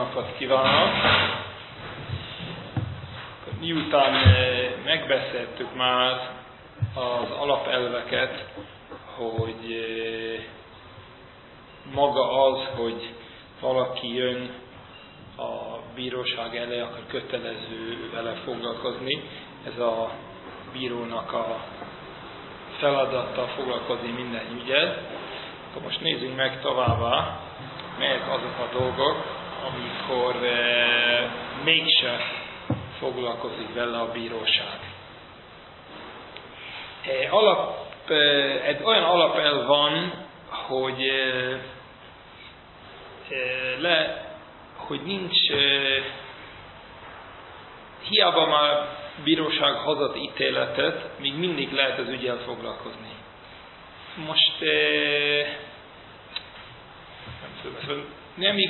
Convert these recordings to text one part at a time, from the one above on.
napot kívánok! Miután megbeszéltük már az alapelveket, hogy maga az, hogy valaki jön a bíróság elé, akkor kötelező vele foglalkozni. Ez a bírónak a feladata foglalkozni minden ügyet. Akkor most nézzünk meg továbbá, melyek azok a dolgok, amikor mégse foglalkozik vele a bíróság. Egy olyan alapelv van, hogy nincs, hiába már bíróság hozott ítéletet, még mindig lehet az ügyel foglalkozni. Most nem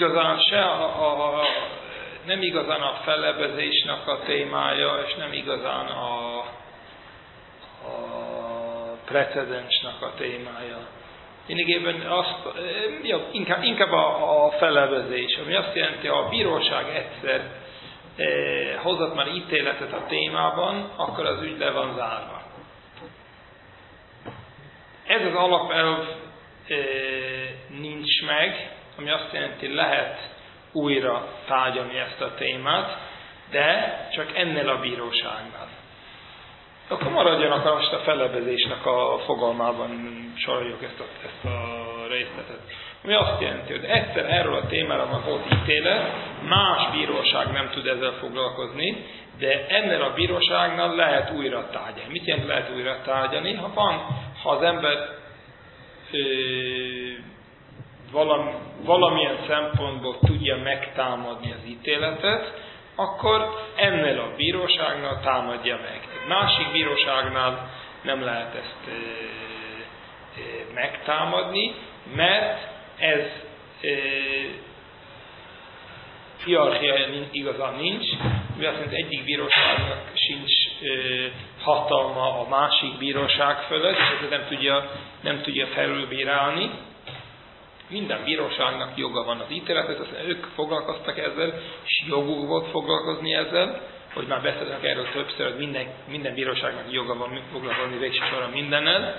igazán a fellebezésnek a témája, és nem igazán a precedensnek a témája. Lényegében inkább a fellebezés, ami azt jelenti, ha a bíróság egyszer hozott már ítéletet a témában, akkor az ügy le van zárva. Ez az alapelv nincs meg, ami azt jelenti, lehet újra tárgyalni ezt a témát, de csak ennél a bíróságnál. Akkor maradjanak most a fellebezésnek a fogalmában soroljuk ezt a részletet. Ami azt jelenti, hogy egyszer erről a témára már volt ítélet, más bíróság nem tud ezzel foglalkozni, de ennél a bíróságnál lehet újra tárgyalni. Mit jelent lehet újra tárgyalni? Ha az ember valamilyen szempontból tudja megtámadni az ítéletet, akkor ennél a bíróságnál támadja meg. Egy másik bíróságnál nem lehet ezt megtámadni, mert ez hierarchia igazán nincs, mi azt jelenti, egyik bíróságnak sincs hatalma a másik bíróság fölött, és ezt nem tudja felülbírálni. Minden bíróságnak joga van az ítéletet, aztán ők foglalkoztak ezzel, és joguk volt foglalkozni ezzel, hogy már beszélnek erről többször, hogy minden bíróságnak joga van foglalkozni végső soron mindennel.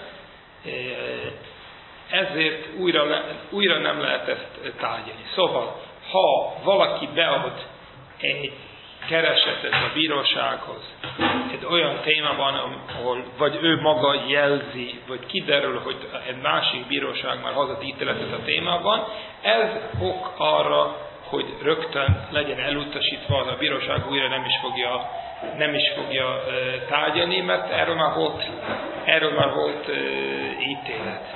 Ezért újra nem lehet ezt tárgyalni. Szóval, ha valaki bead egy keresetet a bírósághoz, egy olyan témában, ahol vagy ő maga jelzi, vagy kiderül, hogy egy másik bíróság már hozott ítéletet a témában, ez ok arra, hogy rögtön legyen elutasítva, az a bíróság újra nem is fogja tárgyalni, mert erről már volt ítélet.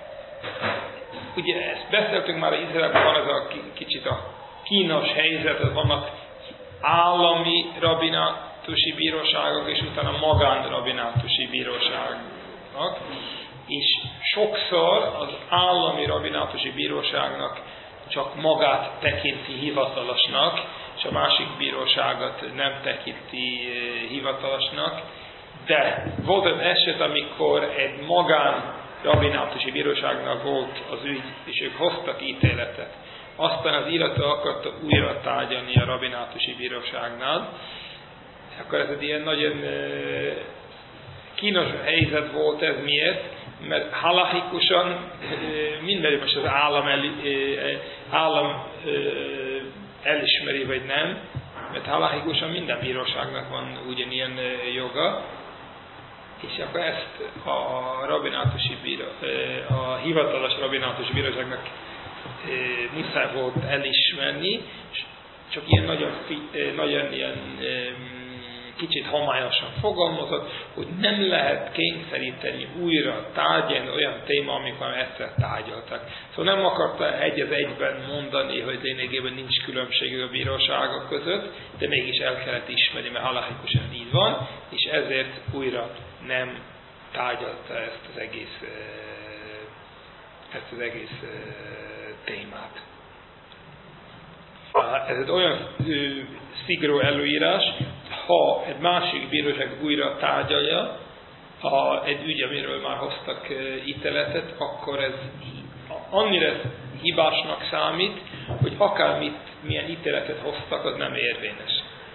Ugye ezt beszéltünk már, Izraelben van ez a kicsit a kínos helyzet, hogy vannak állami rabbinátusi bíróságok, és utána magánrabbinátusi bíróságok, és sokszor az állami rabbinátusi bíróságnak csak magát tekinti hivatalosnak, és a másik bíróságot nem tekinti hivatalosnak, de volt az eset, amikor egy magánrabbinátusi bíróságnak volt az ügy, és ők hoztak ítéletet. Aztán az illető akarta újra tárgyalni a rabbinátusi bíróságnál. Akkor ez egy ilyen nagyon kínos helyzet volt ez. Miért? Mert halachikusan mindegy, most az állam elismeri, vagy nem, mert halachikusan minden bíróságnak van ugyanilyen joga, és akkor ezt a hivatalos rabbinátusi bíróságnak muszáj volt elismerni, és csak ilyen nagyon ilyen kicsit homályosan fogalmazott, hogy nem lehet kényszeríteni újra tárgyalni olyan téma, amikor egyszer tárgyaltak. Szóval nem akarta egy az egyben mondani, hogy lényegében nincs különbség a bíróságok között, de mégis el kellett ismerni, mert halachikusan így van, és ezért újra nem tárgyalta ezt az egész témát. Ez egy olyan szigorú előírás, ha egy másik bíróság újra tárgyalja egy ügy, amiről már hoztak ítéletet, akkor ez annyira hibásnak számít, hogy akármit, milyen ítéletet hoztak, az nem érvényes.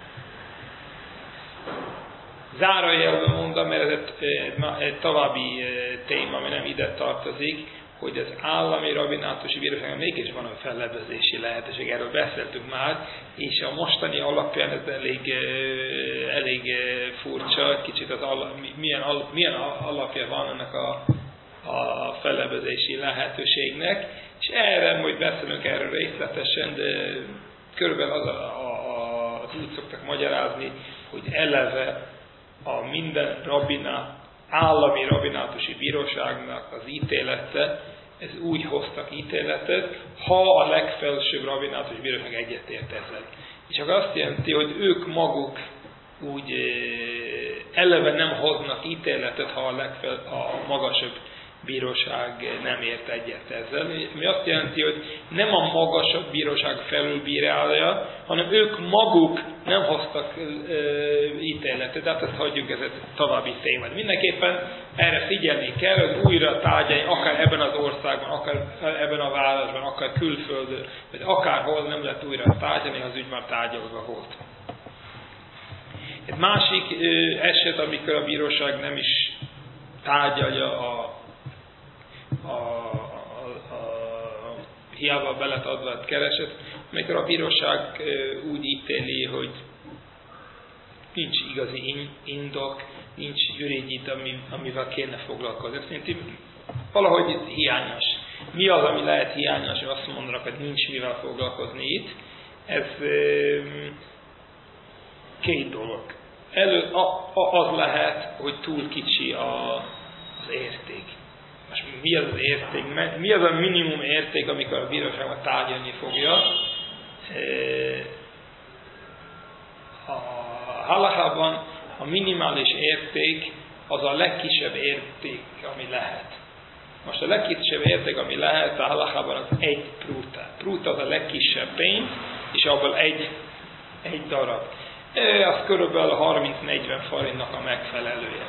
Zárójelben mondom, mert ez egy további téma, ami nem ide tartozik, hogy az állami rabbinátusi bíróságon mégis van a fellebbezési lehetőség, erről beszéltünk már, és a mostani alapján ez elég furcsa, kicsit milyen alapja van ennek a fellebbezési lehetőségnek, és erre majd beszélünk erről részletesen, de körülbelül az úgy szoktak magyarázni, hogy eleve a minden állami rabbinátusi bíróságnak az ítélete, ez úgy hoztak ítéletet, ha a legfelsőbb rabbinátusi bíróság egyetért ezzel. És akkor azt jelenti, hogy ők maguk úgy eleve nem hoznak ítéletet, ha a magasabb bíróság nem ért egyet ezzel. Mi azt jelenti, hogy nem a magasabb bíróság felülbírálja, hanem ők maguk nem hoztak ítéletet. Tehát ezt hagyjuk, ez egy további téma. Mindenképpen erre figyelni kell, hogy újra tárgyalni, akár ebben az országban, akár ebben a városban, akár külföldön, vagy akárhol nem lehet újra tárgyalni, az ügy már tárgyalva volt. Egy másik eset, amikor a bíróság nem is tárgyalja hiába be lett adva a kereset, amikor a bíróság úgy ítéli, hogy nincs igazi indok, nincs ürügyit, amivel kéne foglalkozni. Szerintem valahogy hiányos. Mi az, ami lehet hiányos, hogy azt mondanak, hogy nincs mivel foglalkozni itt. Ez két dolog. Az lehet, hogy túl kicsi az érték. Most mi az érték? Mi az a minimum érték, amikor a bíróságban tárgyalni fogja? A halachában a minimális érték az a legkisebb érték, ami lehet. Most a legkisebb érték, ami lehet a halachában, az egy prúta. Prúta az a legkisebb pénz, és abból egy darab. Az körülbelül 30-40 forintnak a megfelelője.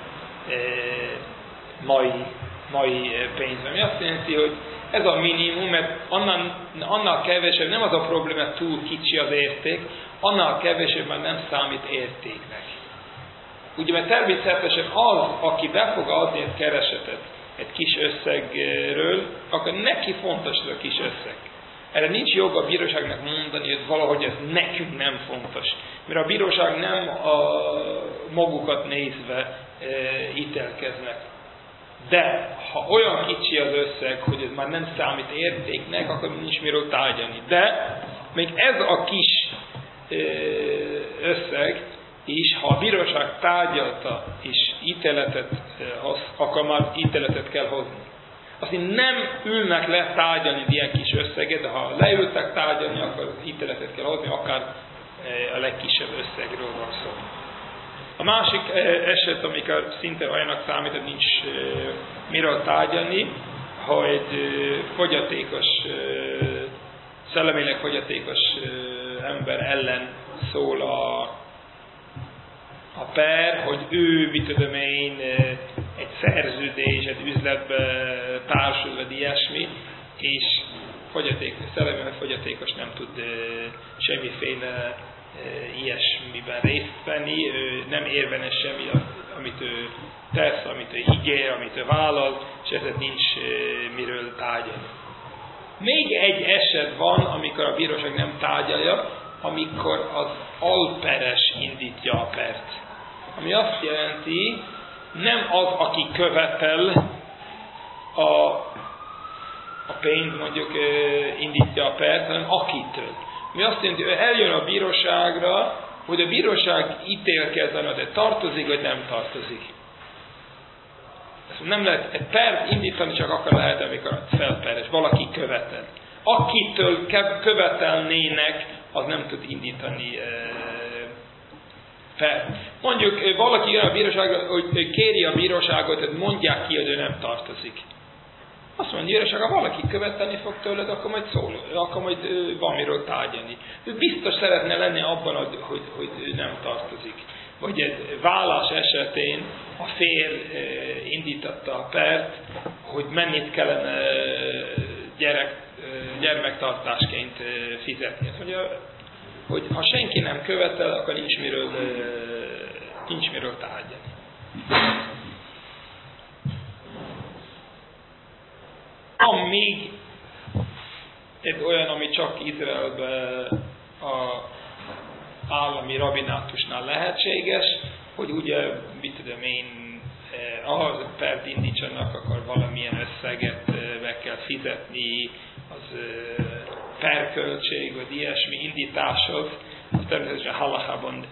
Mai pénzben. Mi azt jelenti, hogy ez a minimum, mert annál kevesebb, nem az a probléma, túl kicsi az érték, annál kevesebb már nem számít értéknek. Ugye, mert természetesen az, aki be fog adni egy keresetet egy kis összegről, akkor neki fontos ez a kis összeg. Erre nincs joga a bíróságnak mondani, hogy valahogy ez nekünk nem fontos. Mert a bíróság nem magukat nézve ítélkeznek. De ha olyan kicsi az összeg, hogy ez már nem számít értéknek, akkor nincs miről tárgyalni. De még ez a kis összeg is, ha a bíróság tárgyalta és ítéletet hoz, akkor már ítéletet kell hozni. Azt nem ülnek le tárgyalni ilyen kis összeget, de ha leültek tárgyalni, akkor ítéletet kell hozni, akár a legkisebb összegről van szó. A másik eset, amikor szinte olyanak számít, hogy nincs miről tárgyalni, hogy fogyatékos, szellemileg fogyatékos ember ellen szól a per, hogy ő, mit tudom én, egy szerződés, egy üzletbe társul, vagy ilyesmi, és szellemileg fogyatékos nem tud semmiféle ilyesmiben részt venni, nem érvényes semmi, amit ő tesz, amit ő ígér, amit ő vállal, és ezért nincs miről tárgyalni. Még egy eset van, amikor a bíróság nem tárgyalja, amikor az alperes indítja a pert. Ami azt jelenti, nem az, aki követel a pénzt, mondjuk indítja a pert, hanem akitől. Mi azt jelenti, hogy eljön a bíróságra, hogy a bíróság ítélkezzen, de tartozik, vagy nem tartozik. Ezt nem lehet, egy pert indítani csak akkor lehet, amikor felperes, valaki követel. Akitől követelnének, az nem tud indítani fel. Mondjuk valaki jön a bíróságra, hogy kéri a bíróságot, hogy mondják ki, hogy ő nem tartozik. Azt mondja, hogy ha valaki követelni fog tőled, akkor majd szól, akkor majd van miről tárgyalni. Ő biztos szeretne lenni abban, hogy ő nem tartozik. Vagy egy vállás esetén a férj indította a pert, hogy mennyit kellene gyermektartásként fizetni. Azt mondja, hogy ha senki nem követel, akkor nincs miről tárgyalni. Van még egy olyan, ami csak Izraelben a állami rabinátusnál lehetséges, hogy ugye, mit tudom én, ahhoz pert indítsanak, akkor valamilyen összeget be kell fizetni, az perköltség, vagy ilyesmi indításhoz. Természetesen halachában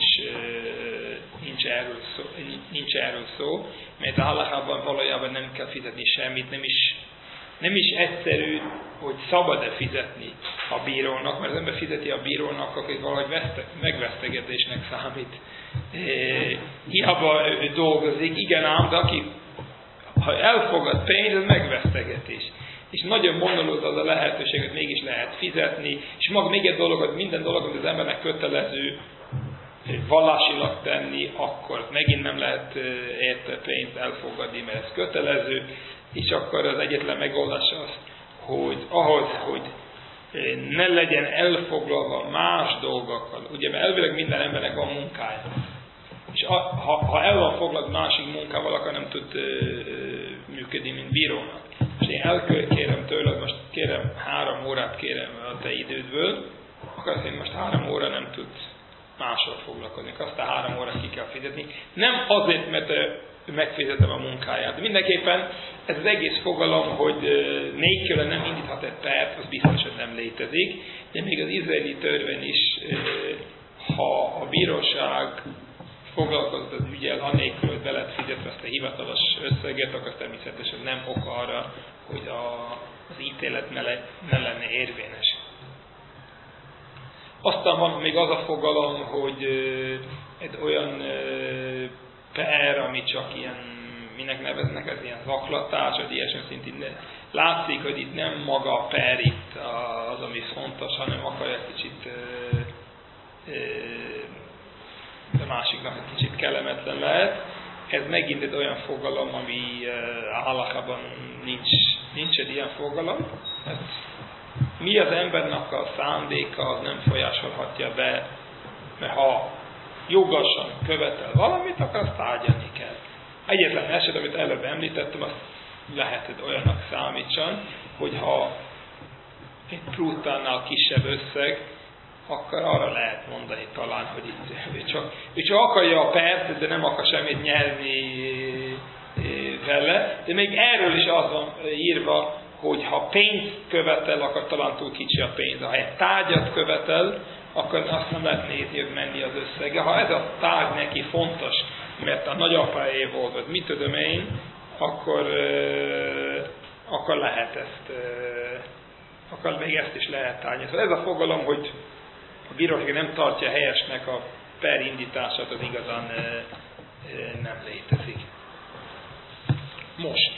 nincs erről szó, mert a halachában valójában nem kell fizetni semmit, nem is egyszerű, hogy szabad-e fizetni a bírónak, mert az ember fizeti a bírónak, akkor valahogy megvesztegetésnek számít. Hiába ő dolgozik, igen ám, de ha elfogad pénz, ez megvesztegetés. És nagyon bonyolult az a lehetőség, hogy mégis lehet fizetni, és maga még egy dolog, hogy minden dolog, amit az embernek kötelező vallásilag tenni, akkor megint nem lehet érte pénzt elfogadni, mert ez kötelező, és akkor az egyetlen megoldás az, hogy ahhoz, hogy ne legyen elfoglalva más dolgokkal, ugye, mert elvileg minden embernek van munkája, és ha el van foglalva másik munkával, akkor nem tud működni, mint bírónak. És én elkérem tőled, most kérem 3 órát kérem a te idődből, akkor azt én most 3 óra nem tudsz máshol foglalkozni. Azt a 3 órát ki kell fizetni. Nem azért, mert megfizetem a munkáját. De mindenképpen ez az egész fogalom, hogy nélkül nem indíthat egy pert, az biztos, hogy nem létezik. De még az izraeli törvény is, ha a bíróság foglalkozott az ügyel, anélkül, hogy be lett fizetve azt a hivatalos összeget, akkor természetesen nem ok arra, hogy az ítélet ne lenne érvényes. Aztán van még az a fogalom, hogy egy olyan per, ami csak ilyen, minek neveznek, ez ilyen zaklatás, vagy ilyesmi szintén látszik, hogy itt nem maga a per itt az, ami fontos, hanem akarják kicsit a másiknak egy kicsit kellemetlen lehet. Ez megint egy olyan fogalom, ami halachában nincs egy ilyen fogalom. Hát, mi az embernek a szándéka, az nem folyásolhatja be, mert ha jogosan követel valamit, akkor azt tárgyalni kell. Egyetlen eset, amit előbb említettem, azt lehet, hogy olyannak számítson, hogy ha egy prúttánnál kisebb összeg, akkor arra lehet mondani talán, hogy itt ő csak akarja a pert, de nem akar semmit nyerni vele. De még erről is az van írva, hogy ha pénzt követel, akkor talán túl kicsi a pénz. Ha egy tárgyat követel, akkor azt nem lehet nézni, hogy mennyi az összege. Ha ez a tárgy neki fontos, mert a nagyapáé volt, vagy mit tudom én, akkor lehet ezt, akkor még ezt is lehet tárgyalni. Szóval ez a fogalom, hogy a bíróság nem tartja helyesnek a per indítását, az igazán nem létezik. Most,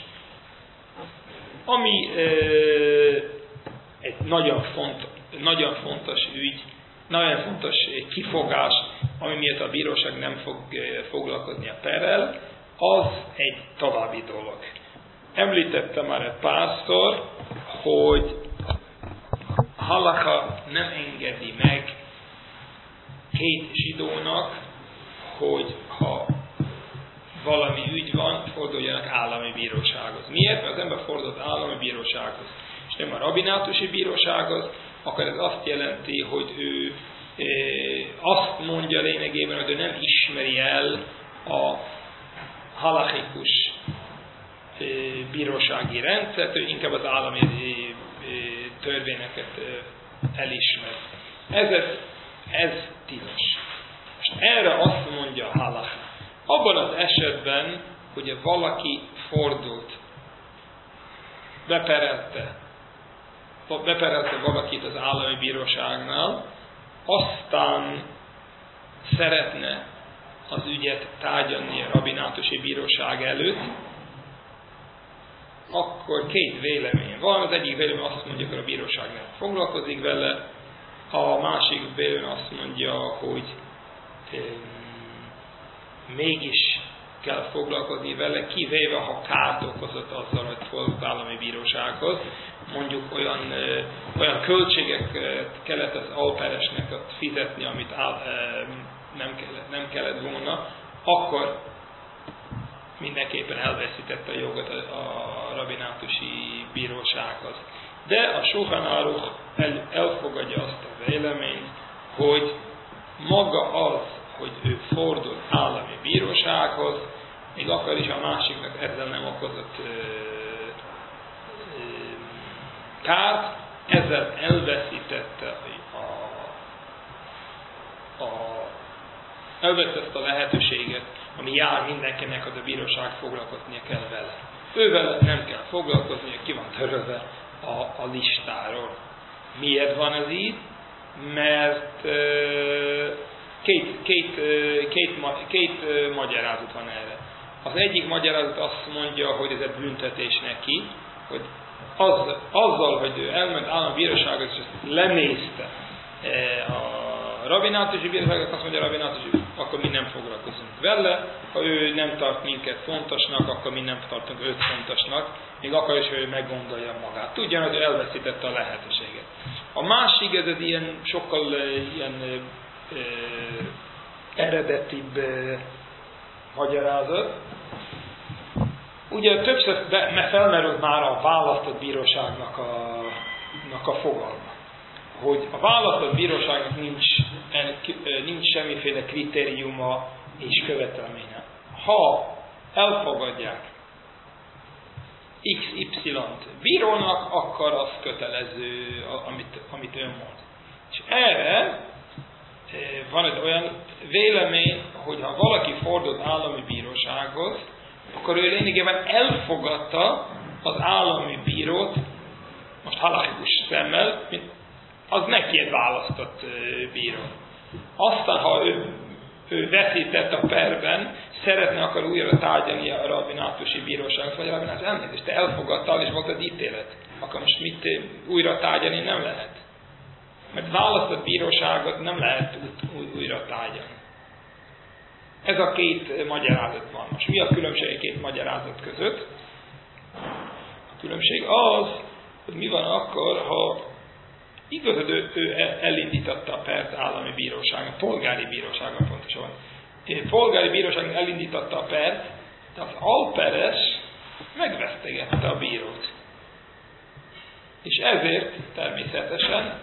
ami egy nagyon fontos ügy, nagyon fontos kifogás, ami miatt a bíróság nem fog foglalkozni a perrel, az egy további dolog. Említettem már egy párszor, hogy halacha nem engedi meg 2 zsidónak, hogy ha valami ügy van, forduljanak állami bírósághoz. Miért? Mert az ember fordult állami bírósághoz, és nem a rabinátusi bírósághoz, akkor ez azt jelenti, hogy ő azt mondja lényegében, hogy ő nem ismeri el a halachikus bírósági rendszert, ő inkább az állami törvényeket elismer. Ez tilos. És erre azt mondja a halach. Abban az esetben, hogy valaki fordult, beperelte valakit az állami bíróságnál, aztán szeretne az ügyet tárgyalni a rabinátusi bíróság előtt, akkor 2 vélemény van. Az egyik vélemény azt mondja, hogy a bíróság nem foglalkozik vele, a másik vélemény azt mondja, hogy mégis kell foglalkozni vele, kivéve ha kárt okozott azzal, hogy fordult állami bírósághoz. Mondjuk olyan költségeket kellett az alperesnek fizetni, amit nem kellett volna, akkor mindenképpen elveszítette a jogot a rabbinátusi bírósághoz. De a Shulchan Aruch elfogadja azt a véleményt, hogy maga az, hogy ő fordul állami bírósághoz, még akkor is a másiknak ezzel nem okozott kárt, ezzel elveszítette elvesztette a lehetőséget, ami jár mindenkinek, hogy a bíróság foglalkoznia kell vele. Ővel nem kell foglalkoznia, ki van törölve a listáról. Miért van ez így? Mert két magyarázat van erre. Az egyik magyarázat azt mondja, hogy ez egy büntetés neki, hogy azzal, hogy ő elment állami bíróságot, és ezt lenézte a rabbinátusi bíróságot, azt mondja a rabbinátusi, akkor mi nem foglalkozunk vele, ha ő nem tart minket fontosnak, akkor mi nem tartunk őt fontosnak, még akkor is, hogy ő meggondolja magát. Tudja, hogy ő elveszítette a lehetőséget. A másik, ez ilyen sokkal eredetibb magyarázat. Ugye többször felmerült már a választott bíróságnak a fogalma, hogy a választott bíróságnak nincs semmiféle kritériuma és követelménye. Ha elfogadják XY-t bírónak, akkor az kötelező, amit ő mond. És erre van egy olyan vélemény, hogy ha valaki fordul állami bírósághoz, akkor ő lényegében elfogadta az állami bírót, most halachikus szemmel, az neki egy választott bíró. Aztán, ha ő veszített a perben, szeretne akar újra tárgyalni a rabbinátusi bíróság, vagy a rabbinátus elnézést, te elfogadtál, és volt az ítélet. Akkor most mit újra tárgyalni nem lehet. Mert választott bíróságot nem lehet újra tárgyalni. Ez a két magyarázat van. Most mi a különbség a két magyarázat között? A különbség az, hogy mi van akkor, ha igaz, hogy ő elindította a pert állami bíróságon, polgári bíróságon pontosan. Polgári bíróságon elindította a pert, de az alperes megvesztegette a bírót. És ezért természetesen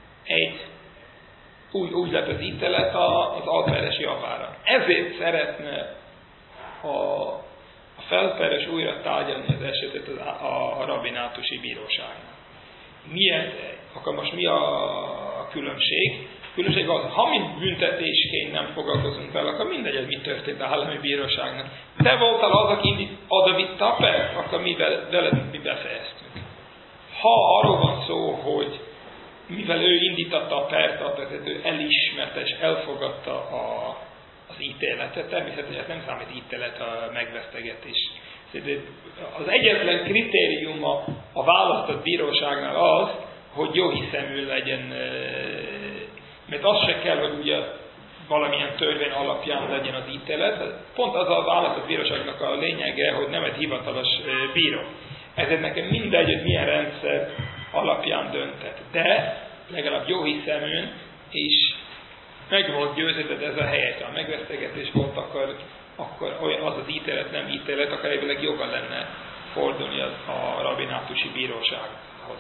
úgy lett az ítélet az alperes javára. Ezért szeretne a felperes újra tárgyalni az esetet a rabbinátusi bíróságnak. Akkor most mi a különbség? A különbség az, ha mint büntetésként nem foglalkozunk vele, akkor mindegy, hogy mi történt a állami bíróságnak. Te voltál az, aki odavitte a pert, akkor veled mi befejeztünk. Ha arról van szó, hogy mivel ő indította a pert, tehát ő elismerte és elfogadta az ítéletet, természetesen ez nem számít ítélet a megvesztegetés. Az egyetlen kritériuma a választott bíróságnál az, hogy jóhiszemű legyen, mert az se kell, hogy ugye valamilyen törvény alapján legyen az ítélet. Pont az a választott bíróságnak a lényege, hogy nem egy hivatalos bíró. Ezért nekem mindegy, hogy milyen rendszer alapján döntett. De legalább jóhiszeműen, és meg volt győződve, ez a helyes, a megvesztegetés volt, akkor az az ítélet, nem ítélet, akkor elvileg joga lenne fordulni a rabbinátusi bírósághoz.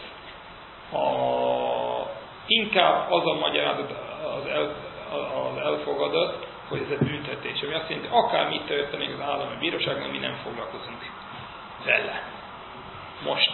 Inkább az a magyarázat az elfogadott, hogy ez egy büntetés, ami azt jelenti, akármit történik az állami bíróságnak, mi nem foglalkozunk vele. Most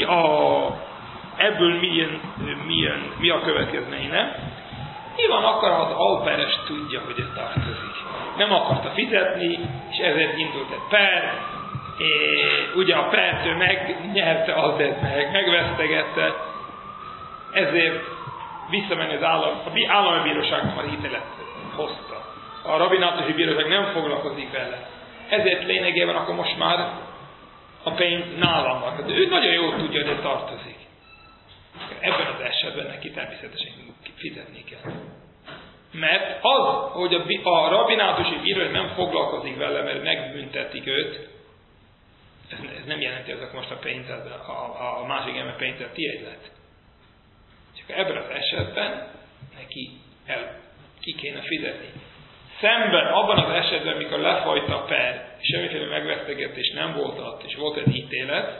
ebből mi a következménye? Mi van akkor, ha az alperes tudja, hogy ez tartozik? Nem akarta fizetni, és ezért indult egy per, ugye a pert ő megnyerte, azért megvesztegette, ezért visszamenni az állami bíróságnak már ítélet hozta. A rabbinátusi bíróság nem foglalkozik vele. Ezért lényegében akkor most már a pénz nálam van. De ő nagyon jól tudja, hogy ez tartozik. Ebben az esetben neki természetesen fizetni kell. Mert az, hogy a rabbinátusi bíróság nem foglalkozik vele, mert megbüntetik őt, ez nem jelenti, hogy most a pénzed, a másik ember pénzed tiéd lett. Csak ebben az esetben neki ki kéne fizetni. Szemben abban az esetben, mikor lefolyt a per, és semmiféle megvesztegetés nem volt ott, és volt egy ítélet,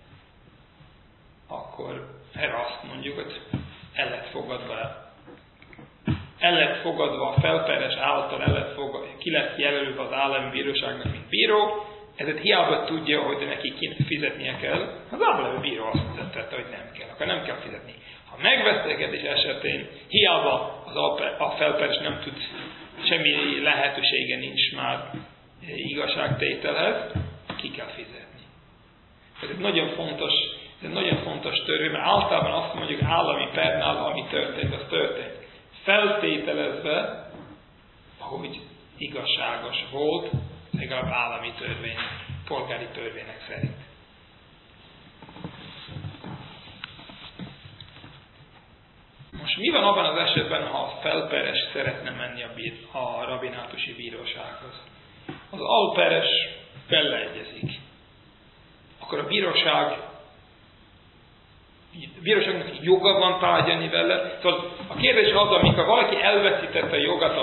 akkor erre azt mondjuk, hogy el lett fogadva a felperes által, ki lett jelölve az állami bíróságnak, mint bíró, ezért hiába tudja, hogy neki fizetnie kell, az állami bíró azt döntette, hogy nem kell, akkor nem kell fizetni. Ha megvesztegetés esetén hiába a felperes nem tud, semmi lehetősége nincs már igazságtételhez, ki kell fizetni. Ez egy nagyon fontos törvény, mert általában azt mondjuk állami pernál, ami történt, az történt. Feltételezve, hogy igazságos volt, legalább állami törvény, polgári törvények szerint. Most mi van abban az esetben, ha a felperes szeretne menni a rabinátusi bírósághoz? Az alperes beleegyezik. Akkor a bíróságnak joga van tárgyalni vele. Szóval a kérdés az, amikor valaki elveszítette a jogát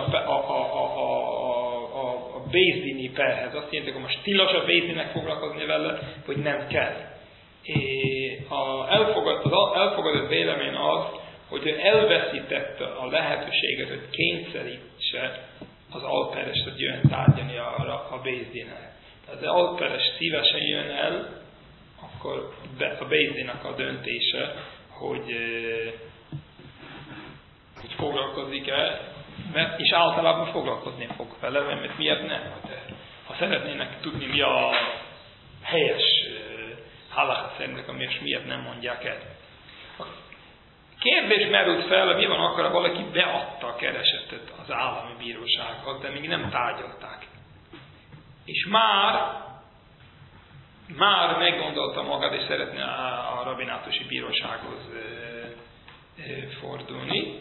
a bézdini perhez, azt jelenti, hogy most tilos a bézdinek foglalkozni vele, vagy nem kell. Az elfogadott vélemény az, hogy ő elveszítette a lehetőséget, hogy kényszerítse az alperest, hogy jön tárgyalni a bézdinel. Az alperes szívesen jön el, akkor a bézdinak a döntése, hogy foglalkozik-e, és általában foglalkozni fog vele, mert miért nem? Ha szeretnének tudni, mi a helyes halacha szerint, akkor miért nem mondják el? A kérdés merült fel, hogy mi van akkor, ha valaki beadta a keresetet az állami bírósághoz, de még nem tárgyalták. És már meggondolta magad, és szeretne a rabinátusi bírósághoz fordulni.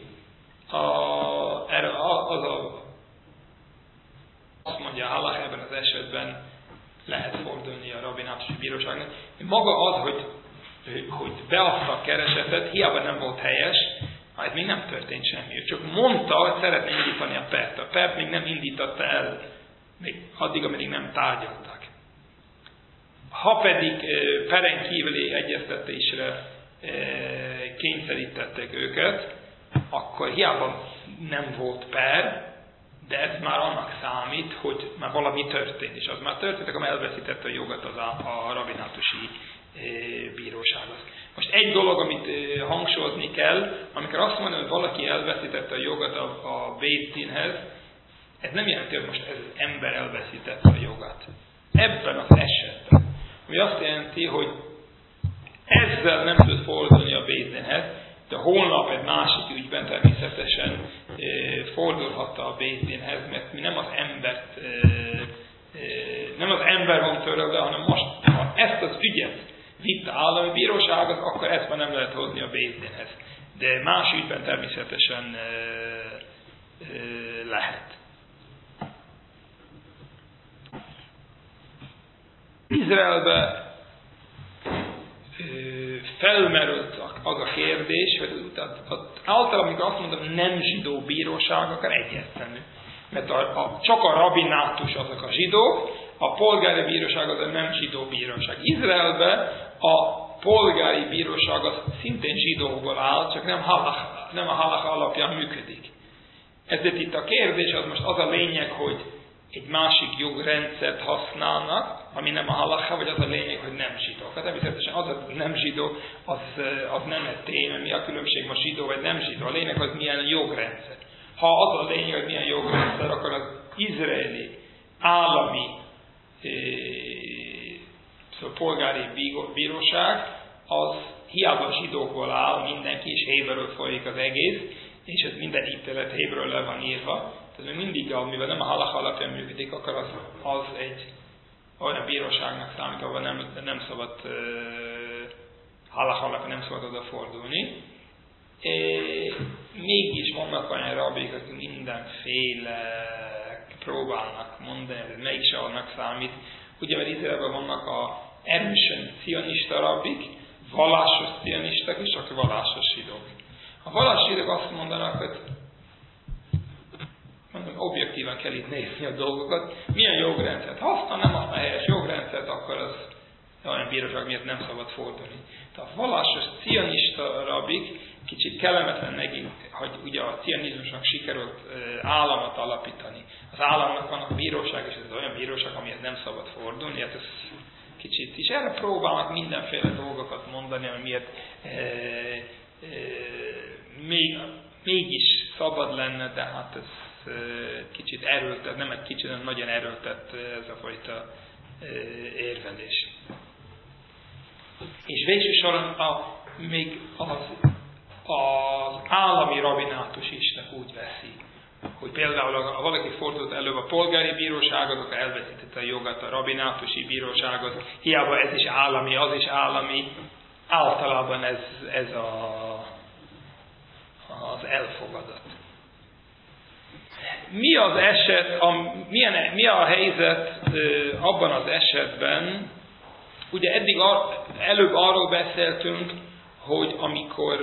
Azt mondja Allah, ebben az esetben lehet fordulni a rabinátusi bíróságnak. Maga az, hogy beadta a keresetet, hiába nem volt helyes, ez még nem történt semmi. Ő csak mondta, hogy szeretne indítani a pert. A pert még nem indította el, még addig, ameddig nem tárgyalták. Ha pedig peren kívüli egyeztetésre kényszerítették őket, akkor hiába nem volt per, de ez már annak számít, hogy már valami történt, és az már történt, akkor elveszítette a jogot a rabinátusi bírósághoz. Most egy dolog, amit hangsúlyozni kell, amikor azt mondom, hogy valaki elveszítette a jogot a bézdinhez, ez nem jelenti, hogy most ez az ember elveszítette a jogot. Ebben az esetben. Ami azt jelenti, hogy ezzel nem tud fordulni a bézdinhez, de holnap egy másik ügyben természetesen fordulhatta a bézdinhez, mert mi nem az ember van törölve, hanem most, ha ezt az ügyet vitte állami bírósághoz, akkor ezt már nem lehet hozni a bézdinhez. De más ügyben természetesen lehet. Izraelben felmerült az a kérdés, hogy általában, amikor azt mondom, nem zsidó bíróság, akkor egyértelmű. Mert csak a rabinátus azok a zsidók, a polgári bíróság az a nem zsidó bíróság. Izraelben a polgári bíróság az szintén zsidókból áll, csak nem a halacha alapján működik. Ezért itt a kérdés az most az a lényeg, hogy egy másik jogrendszert használnak, ami nem a halacha, vagy az a lényeg, hogy nem zsidó. Hát természetesen az a nem zsidó, az nem egy téma, mi a különbség most zsidó vagy nem zsidó. A lényeg, hogy milyen jogrendszer. Ha az a lényeg, hogy milyen jogrendszer, akkor az izraeli állami szóval polgári bíróság, az hiába zsidókból áll, mindenki, és héberül folyik az egész, és ez minden ítélet héberül le van írva. Tehát mindig, amivel nem a halacha alapján működik, akkor az egy olyan bíróságnak számít, ahol nem szabad halacha alapján nem szabad odafordulni. Mégis vannak olyan rabik, akik mindenféle próbálnak mondani, hogy melyik se annak számít. Ugye, mert Izraelben vannak a erősen cionista rabbik, vallásos cionisták és csak vallásos zsidók. A vallásos zsidók azt mondanak, hogy objektívan kell itt nézni a dolgokat. Milyen jogrendszert használ, nem használ helyes jogrendszert, akkor az olyan bíróság miatt nem szabad fordulni. Tehát a vallásos cionista rabbik kicsit kellemetlen nekik, hogy ugye a cionizmusnak sikerült államot alapítani. Az államnak van a bíróság, és ez olyan bíróság, amihez nem szabad fordulni, hát ez kicsit is. Erre próbálnak mindenféle dolgokat mondani, ami miért mégis szabad lenne, de hát ez kicsit erőltet, nem egy kicsit, hanem nagyon erőltett ez a fajta érvelés. És végső soron még az állami rabinátus is úgy veszi, hogy például ha valaki fordult előbb a polgári bíróságot, akkor elveszítette a jogát a rabinátusi bíróságot, hiába ez is állami, az is állami, általában ez az elfogadat. Mi az eset, mi a helyzet abban az esetben, ugye eddig előbb arról beszéltünk, hogy amikor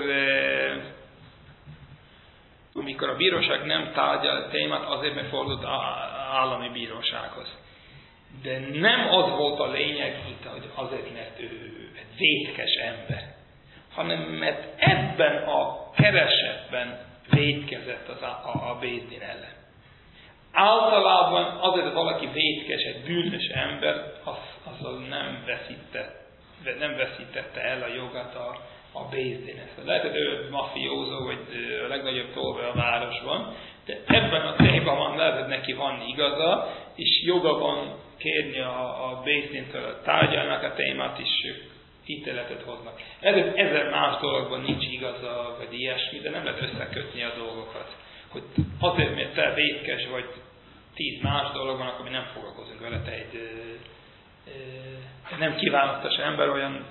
a bíróság nem tárgyal a témát, azért mert fordult állami bírósághoz. De nem az volt a lényeg itt, hogy azért, mert ő egy vétkes ember, hanem mert ebben a keresetben vétkezett a Bézdin ellen. Általában azért, hogy valaki vétkes, egy bűnös ember, azzal nem veszítette el a jogát a Bézdinhez. Lehet, hogy ő mafiózó, vagy a legnagyobb tolvaj a városban, de ebben a témában lehet, hogy neki van igaza, és joga van kérni a Bézdintől, tárgyalnak a témát, és ítéletet hoznak. Ezért ezer más dologban nincs igaza, vagy ilyesmi, de nem lehet összekötni a dolgokat. Hogy azért, mert te vétkes vagy 10 más dolog van, akkor mi nem foglalkozunk vele, te egy nem kívánatos ember,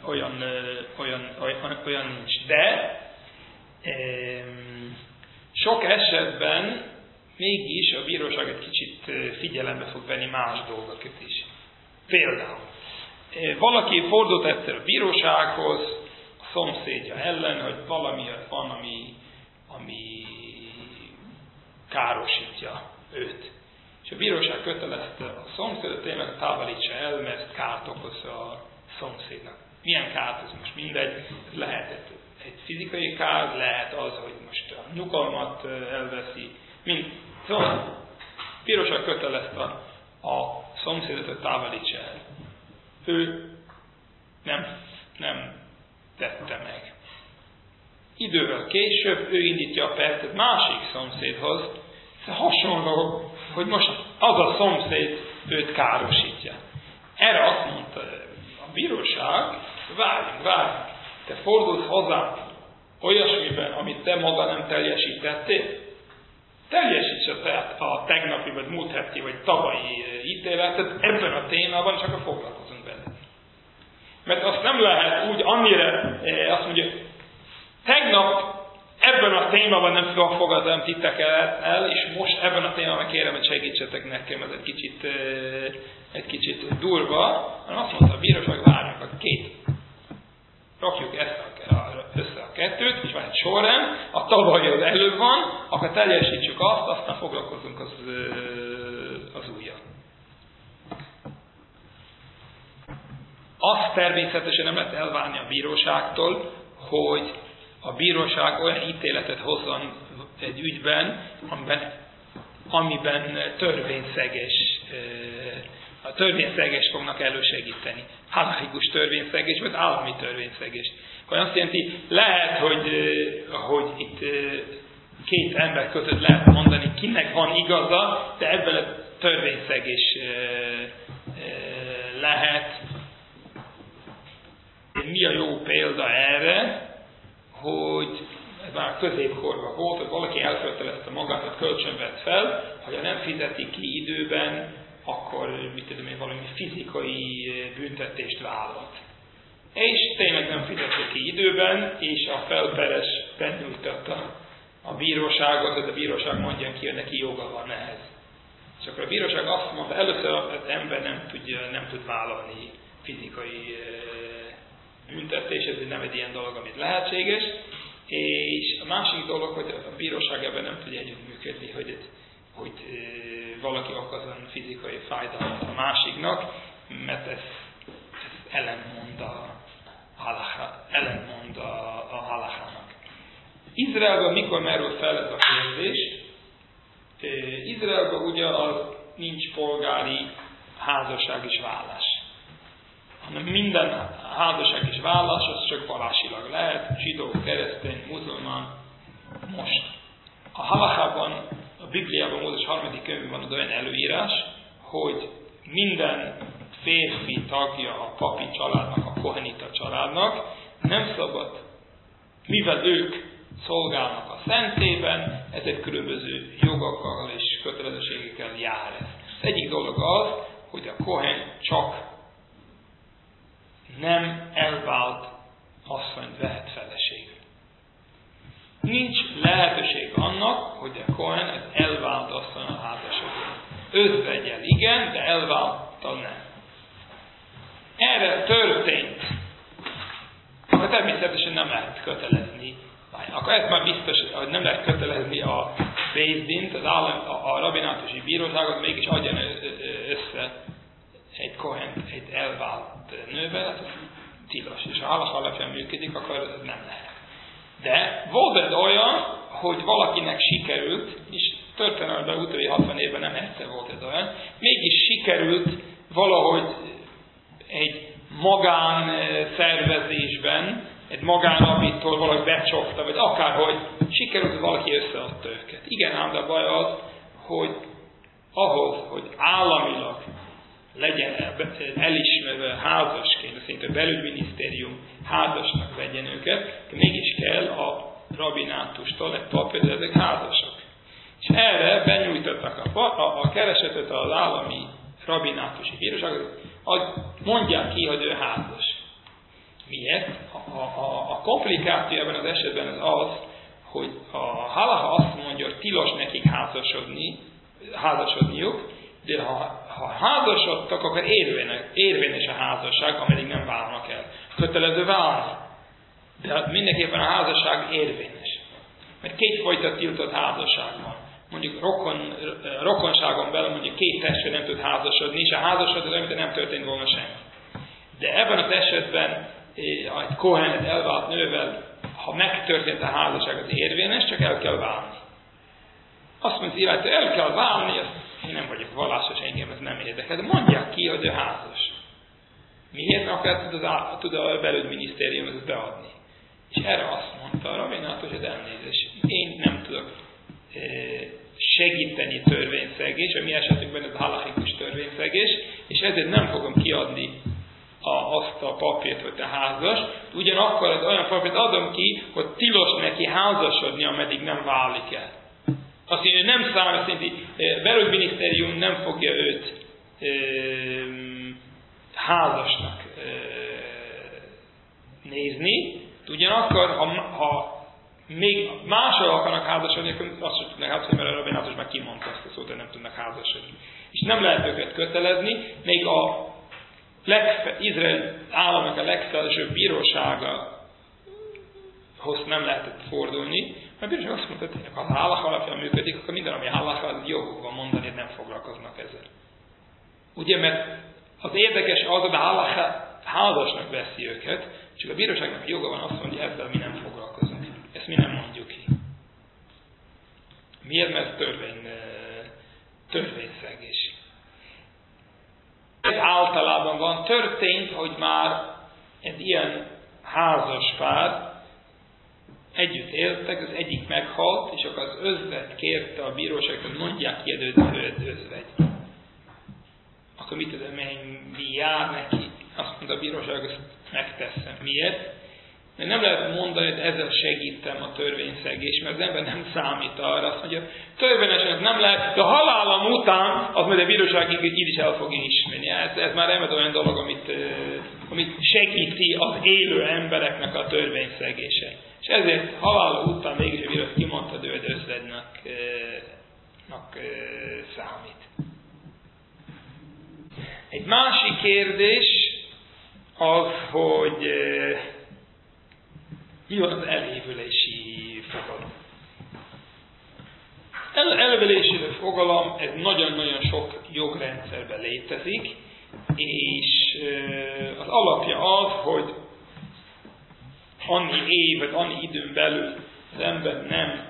olyan nincs. De sok esetben mégis a bíróság egy kicsit figyelembe fog venni más dolgokat is. Például valaki fordult egyszer a bírósághoz, a szomszédja ellen, hogy valami van, ami károsítja őt. És a bíróság kötelezte a szomszédot, tényleg távolítsa el, mert kárt okoz a szomszédnak. Milyen kárt, ez most mindegy, lehet egy fizikai kár, lehet az, hogy most a nyugalmat elveszi, Szóval a bíróság kötelezte a szomszédot, hogy távolítsa el. Ő nem tette meg. Idővel később ő indítja a percet másik szomszédhoz, hasonló, hogy most az a szomszéd őt károsítja. Erre azt mondta a bíróság, várjunk, te fordulsz hozzá olyasmiben, amit te maga nem teljesítettél. Teljesíts a tegnapi, vagy múlt heti, vagy tavalyi ítéletet ebben a témában, csak a foglalkozunk vele. Mert azt nem lehet úgy annyira, azt mondja, tegnap ebben a témában nem fogadom tittek el, és most ebben a témában kérem, hogy segítsetek nekem, ez egy kicsit durva, hanem azt mondta a bíróság, várjunk a rakjuk össze a kettőt, és van egy sorrend, a tavalyi az előbb van, akkor teljesítsük azt, aztán foglalkozunk az újjal. Azt természetesen nem lehet elvárni a bíróságtól, hogy a bíróság olyan ítéletet hozzon egy ügyben, amiben törvényszegést fognak elősegíteni. Halálhikus törvényszegés, vagy állami törvényszegés. Akkor azt jelenti, lehet, hogy itt két ember között lehet mondani, kinek van igaza, de ebben a törvényszegés lehet. Mi a jó példa erre, hogy ez már középkorban volt, hogy valaki elkötelezte magát, hogy kölcsön vett fel, ha nem fizeti ki időben, akkor valami fizikai büntetést vállalt. És tényleg nem fizette ki időben, és a felperes benyújtotta a bíróságot, hogy a bíróság mondja ki, hogy neki joga van ehhez. És akkor a bíróság azt mondta, először az ember nem tud vállalni fizikai büntetés, ez nem egy ilyen dolog, amit lehetséges. És a másik dolog, hogy a bíróság ebben nem tudja együttműködni, hogy valaki okozzon fizikai fájdalmat a másiknak, mert ez ellentmond a halakhának. Izraelben mikor merül fel ez a kérdés? Izraelben ugye az nincs polgári házasság és vállás, hanem minden házasság és vállás az csak vallásilag lehet, zsidó, keresztény, muzulmán. Most a halakában, a Bibliában, Mózes 3. könyvben van olyan előírás, hogy minden férfi tagja a papi családnak, a kohenita családnak nem szabad, mivel ők szolgálnak a szentében, ezért különböző jogokkal és kötelezettségekkel jár ez. Az egyik dolog az, hogy a kohen csak nem elvált asszonyt vehet feleségül. Nincs lehetőség annak, hogy a kohen az elvált asszonnyal házasodjon. Özvegyel igen, de elválttal nem. Erre történt. Akkor természetesen nem lehet kötelezni. Akkor ez már biztos, hogy nem lehet kötelezni a Bézdint, a rabbinátusi bíróságot, mégis adjon össze egy kohent, egy elvált nővel, hát ez tilos. És ha halakha alapján működik, akkor ez nem lehet. De volt ez olyan, hogy valakinek sikerült, és történelemben utóbbi 60 évben nem egyszer volt ez olyan, mégis sikerült valahogy egy magán szervezésben, egy magánrabbitól valahogy becsokta, vagy akárhogy sikerült, hogy valaki összeadta őket. Igen, ám de a baj az, hogy ahhoz, hogy államilag legyen elismerve házasként, szerint a belügyminisztérium házasnak vegyen őket, mégis kell a rabbinátustól egy papír, hogy ezek házasok. És erre benyújtottak a keresetet az állami rabbinátusi bíróságot, mondják ki, hogy ő házas. Miért? A komplikáció ebben az esetben az, hogy a halakha azt mondja, hogy tilos nekik házasodniuk, de ha házasodtak, akkor érvényes a házasság, ameddig nem válnak el. Kötelező válni. De mindenképpen a házasság érvényes. Mert kétfajta tiltott házasság van. Mondjuk rokonságon belül mondjuk két testvér nem tud házasodni, és a házasodás olyan, mint nem történt volna semmi. De ebben az esetben egy kohen, egy elvált nővel, ha megtörtént a házasság, az érvényes, csak el kell válni. Azt mondja, illetve el kell válni, én nem vagyok vallásos, engem ez nem érdekel, de mondják ki, hogy ő házas. Miért? Mert akkor tud a belügyminisztérium ezt beadni. És erre azt mondta a rabbinátus, hogy elnézést. Én nem tudok segíteni törvényszegés, a mi esetünkben ez a halachikus törvényszegés, és ezért nem fogom kiadni azt a papírt, hogy te házas. Ugyanakkor az olyan papírt adom ki, hogy tilos neki házasodni, ameddig nem válik el. Azt mondja, hogy nem számít, szerinti belügyminisztérium nem fogja őt házasnak nézni. Ugyanakkor, ha még máshol akarnak házasodni, akkor azt sem tudnak házasodni, mert a rabbinátus már kimondta azt a szót, hogy nem tudnak házasodni. És nem lehet őket kötelezni, még a Izrael államnak a legfelsőbb bíróságahoz nem lehetett fordulni, mert a bíróság azt mondta, hogy ha az halakha alapján működik, akkor minden, ami halakha, az joguk van mondani, hogy nem foglalkoznak ezzel. Ugye, mert az érdekes az, hogy a halakha házasnak veszi őket, csak a bíróságnak joga van azt mondja, ezzel mi nem foglalkozunk. Ezt mi nem mondjuk ki. Miért? Mert törvényszegés. Ez általában van. Történt, hogy már egy ilyen házas pár együtt éltek, az egyik meghalt, és akkor az özvegy kérte a bíróságot, hogy mondják ki, hogy ő özvegy. Akkor mit tudom, mi jár neki? Azt mondta a bíróság, ezt megteszem. Miért? Mert nem lehet mondani, hogy ezzel segítem a törvényszegés, mert az ember nem számít arra. Azt mondja, törvényesen nem lehet, de a halálom után az majd a bíróság így is el fogja ismerni. Ez már nem olyan dolog, amit segíti az élő embereknek a törvényszegése. És ezért halál után mégis a bíróság kimondta, hogy ő özvegynek számít. Egy másik kérdés az, hogy mi van az elévülési fogalom. Elévülési fogalom, ez nagyon-nagyon sok jogrendszerben létezik, és az alapja az, hogy annyi év, vagy annyi időn belül az ember nem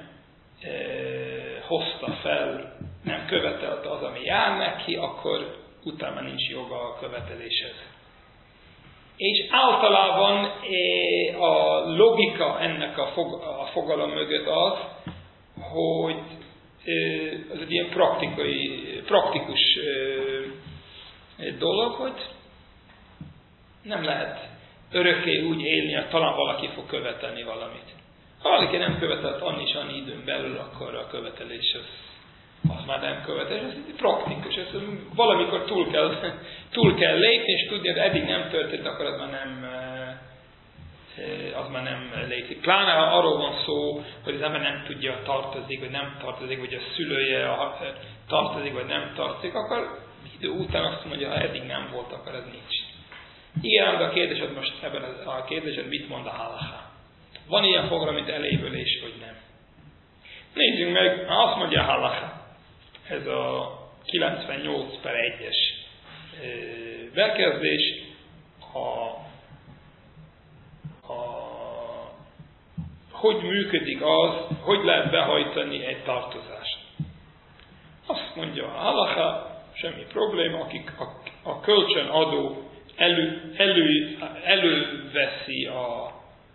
hozta fel, nem követelte az, ami jár neki, akkor utána nincs joga a követeléshez. És általában a logika ennek a fogalom mögött az, hogy ez egy ilyen praktikus dolog, hogy nem lehet örökké úgy élni, hogy talán valaki fog követelni valamit. Ha valaki nem követelt annyi időn belül, akkor a követelés az már nem követel. Ez praktikus. Ez valamikor túl kell lépni, és tudni, hogy eddig nem történt, akkor az már nem létezik. Pláne arról van szó, hogy az ember nem tudja, tartozik, vagy nem tartozik, vagy a szülője tartozik, vagy nem tartozik, akkor idő után azt mondja, ha eddig nem volt, akkor ez nincs. Igen, de a kérdésed most ebben a kérdésed mit mond a halacha? Van ilyen fogalom, mint elévülés, vagy nem? Nézzük meg, azt mondja a halacha. Ez a 98/1-es bekezdés, hogy működik az, hogy lehet behajtani egy tartozást. Azt mondja a halacha, semmi probléma, akik a kölcsönadó előveszi a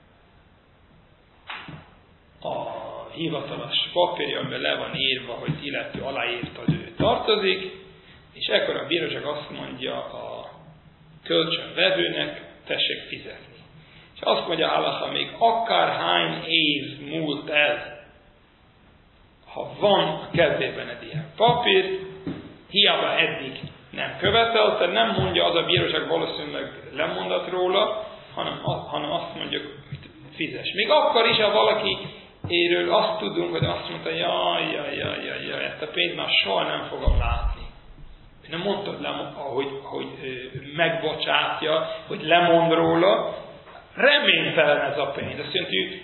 hivatalos papírja, amiben le van írva, hogy illető aláírta, hogy ő tartozik, és ekkor a bíróság azt mondja a kölcsönvevőnek, tessék fizetni. És azt mondja halacha, még akárhány év múlt el, ha van a kezében egy ilyen papír, hiába eddig nem követelte, nem mondja az a bíróság valószínűleg lemondat róla, hanem azt mondja, hogy fizes. Még akkor is, ha valaki éről azt tudunk, hogy azt mondta, jaj, ezt a pénzt már soha nem fogom látni. Nem mondtad le, hogy megbocsátja, hogy lemond róla, reménytelen ez a pénz. Azt jelenti,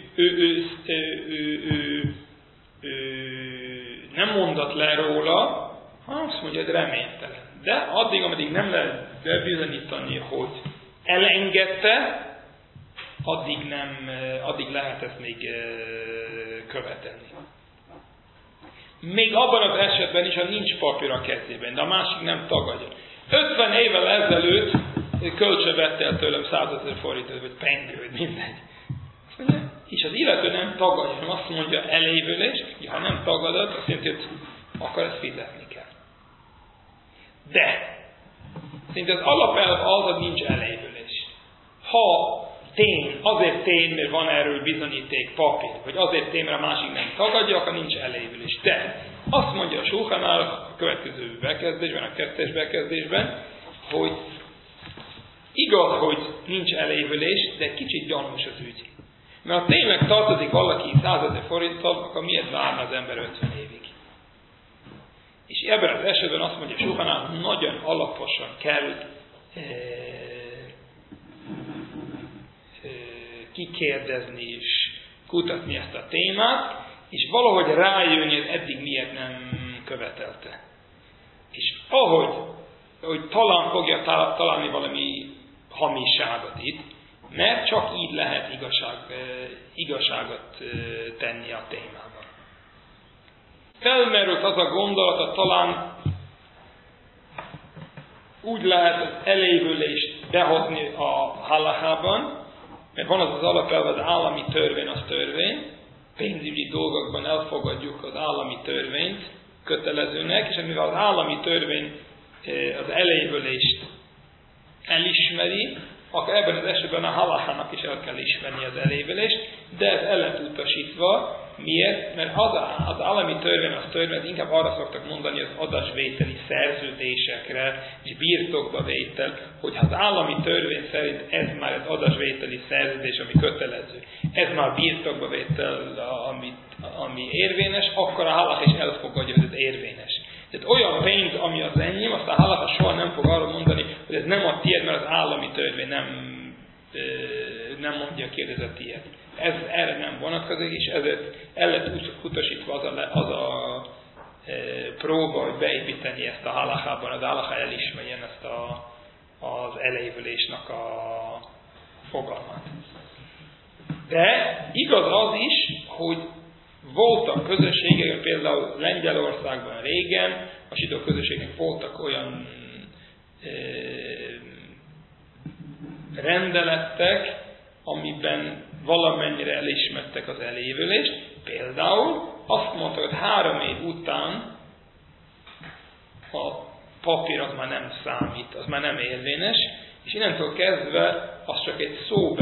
nem mondott le róla, hanem azt mondja, hogy reménytelen. De addig, ameddig nem lehet bebizonyítani, hogy elengedte, addig lehet ezt még követelni. Még abban az esetben is, ha nincs papír a kezében, de a másik nem tagadja. 50 évvel ezelőtt kölcsön vette el tőlem 100 000 forintot, vagy pengő, vagy mindegy. És az illető nem tagadja, hanem azt mondja elévülés, ha nem tagadod, azt jelenti, hogy akkor ezt fizetni kell. De szinte az alapelv az, hogy nincs elévülés. Ha azért tény, mert van erről bizonyíték papír, vagy azért tény, mert a másik nem tagadja, akkor nincs elévülés. De azt mondja a Shulchan Aruch a következő bekezdésben, a 2. bekezdésben, hogy igaz, hogy nincs elévülés, de kicsit gyanús az ügy. Mert ha tényleg tartozik valaki 100 000 forinttal, akkor miért várna az ember 50 évig? És ebben az esetben azt mondja Shulchan Aruch, nagyon alaposan kell kikérdezni és kutatni ezt a témát, és valahogy rájönni, hogy eddig miért nem követelte. És hogy talán fogja találni valami hamiságot itt, mert csak így lehet igazságot tenni a témában. Felmerült az a gondolat, talán úgy lehet az elévülést behozni a halachában, mert van az alapelv, az állami törvény, az törvény, pénzügyi dolgokban elfogadjuk az állami törvényt kötelezőnek, és mivel az állami törvény az elévülést elismeri, akkor ebben az esetben a halachának is el kell ismerni az elévülést, de ez el lett utasítva. Miért? Mert az állami törvény, az törvény, inkább arra szoktak mondani az adásvételi szerződésekre és birtokba vétel, hogy ha az állami törvény szerint ez már az adásvételi szerződés, ami kötelező, ez már birtokba vétel, ami érvényes, akkor a halach is elfogadja, hogy ez érvényes. Tehát olyan pénz, ami az enyém, azt a halacha soha nem fog arról mondani, hogy ez nem a tiéd, mert az állami törvény nem mondja ki, hogy ez a tiéd. Ez erre nem vonatkozik, és ezért el lett utasítva az a próba, hogy beépíteni ezt a halachában, az halacha elismerjen ezt az elévülésnek a fogalmat. De igaz az is, hogy voltak közösségek, például Lengyelországban régen, a zsidó közösségnek voltak olyan rendeletek, amiben valamennyire elismertek az elévülést. Például azt mondta, hogy 3 év után a papír az már nem számít, az már nem érvényes, és innentől kezdve az csak egy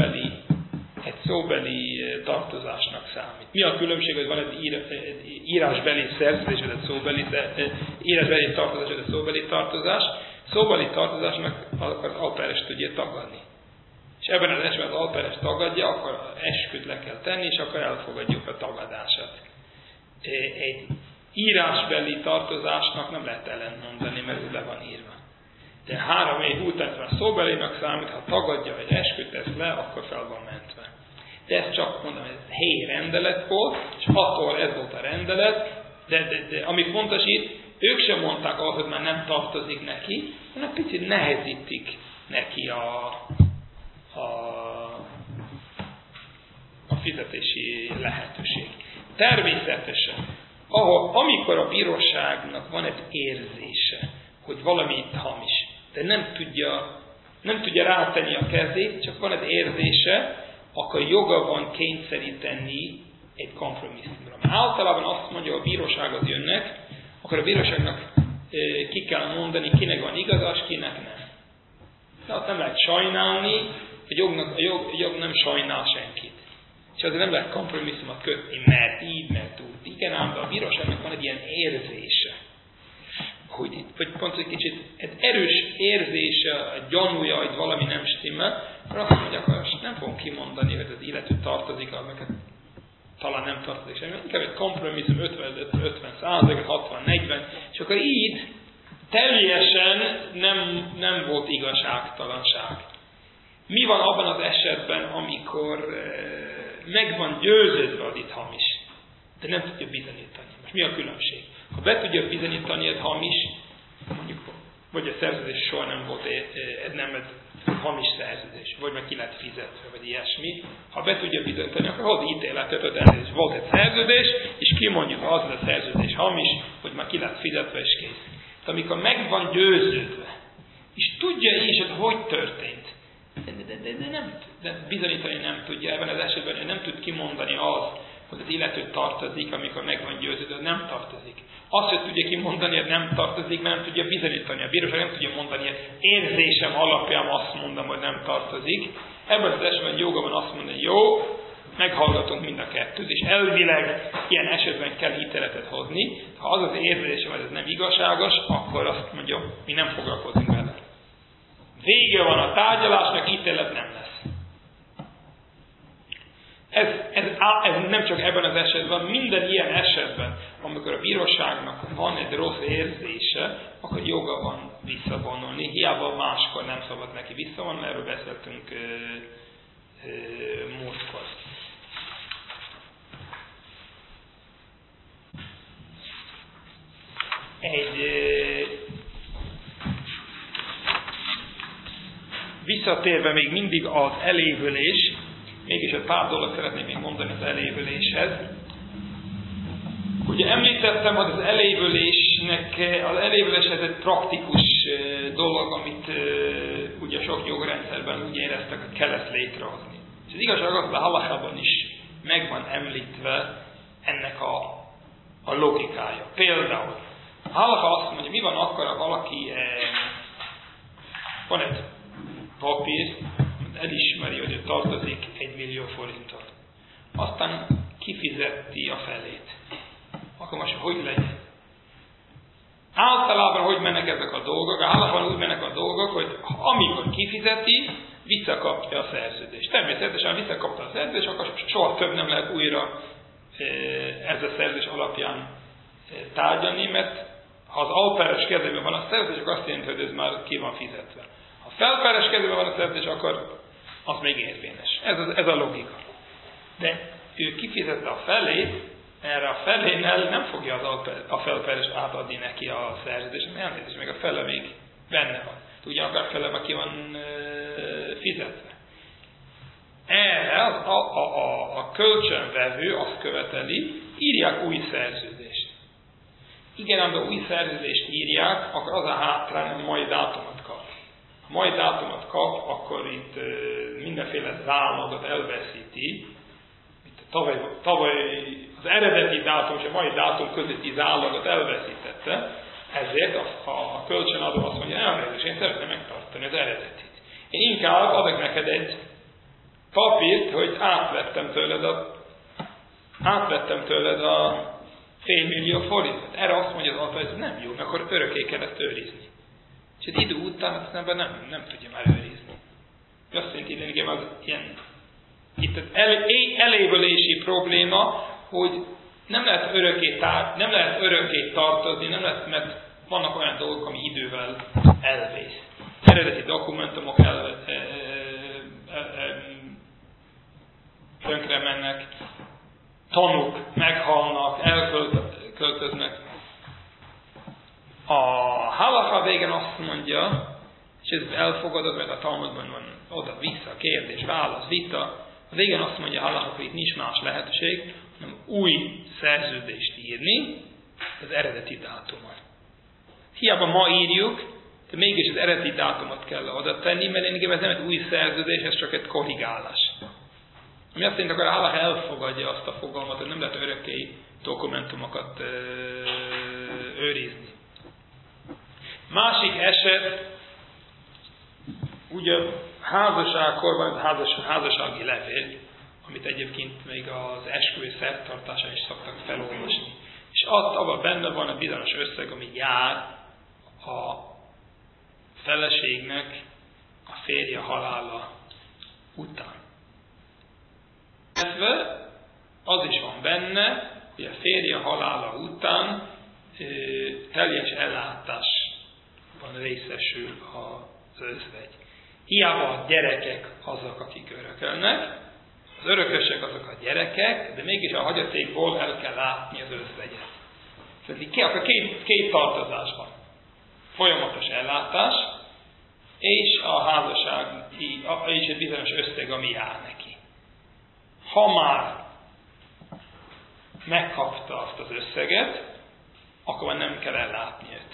szóbeli tartozásnak számít. Mi a különbség, hogy van egy írásbeli szerződés, vagy egy írásbeli tartozás, vagy egy szóbeli tartozás? Szóbeli tartozásnak az alperes tudja tagadni. És ebben az esetben az alperes tagadja, akkor esküt le kell tenni, és akkor elfogadjuk a tagadását. Egy írásbeli tartozásnak nem lehet ellentmondani, mert ez le van írva. De 3 év után már szóbelének számít, ha tagadja, hogy esküt tesz le, akkor fel van mentve. De ez csak mondom, ez helyi rendelet volt, és attól ez volt a rendelet, de ami fontos itt, ők sem mondták azt, hogy már nem tartozik neki, hanem picit nehezítik neki a fizetési lehetőség. Természetesen, amikor a bíróságnak van egy érzése, hogy valami itt hamis, de nem tudja rátenni a kezét, csak van egy érzése, akkor joga van kényszeríteni egy kompromisszumra. Általában azt mondja, hogy a bírósághoz jönnek, akkor a bíróságnak ki kell mondani, kinek van igazás, kinek nem. De azt nem lehet sajnálni, a jog nem sajnál senkit. És azért nem lehet kompromisszumot kötni, mert így, mert úgy. Igen, ám, de a bíróságnak van egy ilyen érzése, hogy pont egy kicsit egy erős érzése, egy gyanúja, hogy valami nem stimmel, akkor azt mondja, akkor nem fogom kimondani, hogy az illető tartozik, amiket talán nem tartozik semmi. Inkább egy kompromisszum 50%, 60-40, és akkor így teljesen nem volt igazságtalanság. Mi van abban az esetben, amikor meg van győződve az itt hamis, de nem tudja bizonyítani? Most mi a különbség? Ha be tudja bizonyítani, ez hamis, mondjuk, vagy a szerződés soha nem volt, nem egy hamis szerződés, vagy meg ki lett fizetve, vagy ilyesmi. Ha be tudja bizonyítani, akkor hoz ítéletet, hogy ez volt egy szerződés, és kimondjuk, az a szerződés hamis, hogy már ki lett fizetve, és kész. De amikor meg van győződve, és tudja is, hogy történt, de bizonyítani nem tudja, ebben az esetben nem tud kimondani az, hogy az illető tartozik, amikor meg van győződve, hogy nem tartozik. Azt sem tudja kimondani, hogy nem tartozik, mert nem tudja bizonyítani. A bíróság nem tudja mondani, hogy érzésem alapján azt mondom, hogy nem tartozik. Ebben az esetben joga van azt mondani, jó, meghallgatunk mind a kettőt, és elvileg ilyen esetben kell ítéletet hozni. Ha az az érzésem, hogy ez nem igazságos, akkor azt mondja, mi nem foglalkozunk vele. Vége van a tárgyalásnak, ítélet nem lesz. Ez nem csak ebben az esetben, minden ilyen esetben, amikor a bíróságnak van egy rossz érzése, akkor joga van visszavonulni. Hiába máskor nem szabad neki visszavonulni, erről beszéltünk múltkor. Visszatérve még mindig az elévülés, mégis egy pár dolgot szeretnék még mondani az elévüléshez. Ugye említettem, hogy az elévülés ez egy praktikus dolog, amit ugye sok jogrendszerben úgy éreztek, hogy kell ezt létrehozni. És az igazság az, hogy a halachában is meg van említve ennek a logikája. Például a halacha azt mondja, mi van akkor, ha valaki van egy papír, elismeri, hogy ő tartozik 1 millió forintot. Aztán kifizeti a felét. Akkor most hogy legyen? Általában hogy mennek ezek a dolgok? Általában úgy mennek a dolgok, hogy amikor kifizeti, visszakapja a szerződést. Természetesen visszakapta a szerződést, akkor soha több nem lehet újra ez a szerződés alapján tárgyalni, mert Ha az alperes kezében van a szerződés, akkor azt jelenti, hogy ez már ki van fizetve. Ha felperes kezében van a szerződés, akkor az még érvényes. Ez a logika. De ő kifizette a felét, erre a felénél nem fogja a felperes átadni neki a szerződést, mert elnézést, meg a fele még benne van. Ugyanakkor a fele már ki van fizetve. Erre a kölcsönvevő azt követeli, írják új szerződést. Igen, amikor új szerződést írják, akkor az a hátrány, hogy mai dátumot kap. Ha mai dátumot kap, akkor itt mindenféle zálogot elveszíti. Tavaly az eredeti dátum és a mai dátum közötti zálogot elveszítette, ezért a kölcsönadó azt mondja, elnézést, én szeretném megtartani az eredetit. Én inkább adok neked egy papírt, hogy átvettem tőled a $500 000 forintot. Erre azt mondja az alfa, hogy ez nem jó, mert akkor örökké kell ezt őrizni. És egy idő után azt nem tudja már őrizni. Azt jelenti, hogy az ilyen itt az elévülési probléma, hogy nem lehet örökké tartozni, mert vannak olyan dolgok, ami idővel elvész. Eredeti dokumentumok tönkre mennek, tanúk meghalnak, elköltöznek. A halacha végén azt mondja, és ez elfogadott, mert a Talmudban van oda-vissza, kérdés, válasz, vita. A végén azt mondja a halacha, hogy itt nincs más lehetőség, hanem új szerződést írni az eredeti dátumon. Hiába ma írjuk, de mégis az eredeti dátumot kell oda tenni, mert én ez nem egy új szerződés, ez csak egy korrigálás. Ami azt jelenti, akkor a halacha elfogadja azt a fogalmat, hogy nem lehet örökké dokumentumokat őrizni. Másik eset, ugye házasságkorban házassági levél, amit egyébként még az esküvő szertartásán is szoktak felolvasni. És abban benne van a bizonyos összeg, ami jár a feleségnek a férje halála után. Illetve az is van benne, hogy a férje halála után teljes ellátásban részesül az özvegy. Hiába a gyerekek azok, akik örökölnek, az örökösek azok a gyerekek, de mégis a hagyatékból el kell látni az özvegyet. Tehát két tartozás van. Folyamatos ellátás, és a házasság, és egy bizonyos összeg, ami jár neki. Ha már megkapta azt az összeget, akkor már nem kell ellátni őt.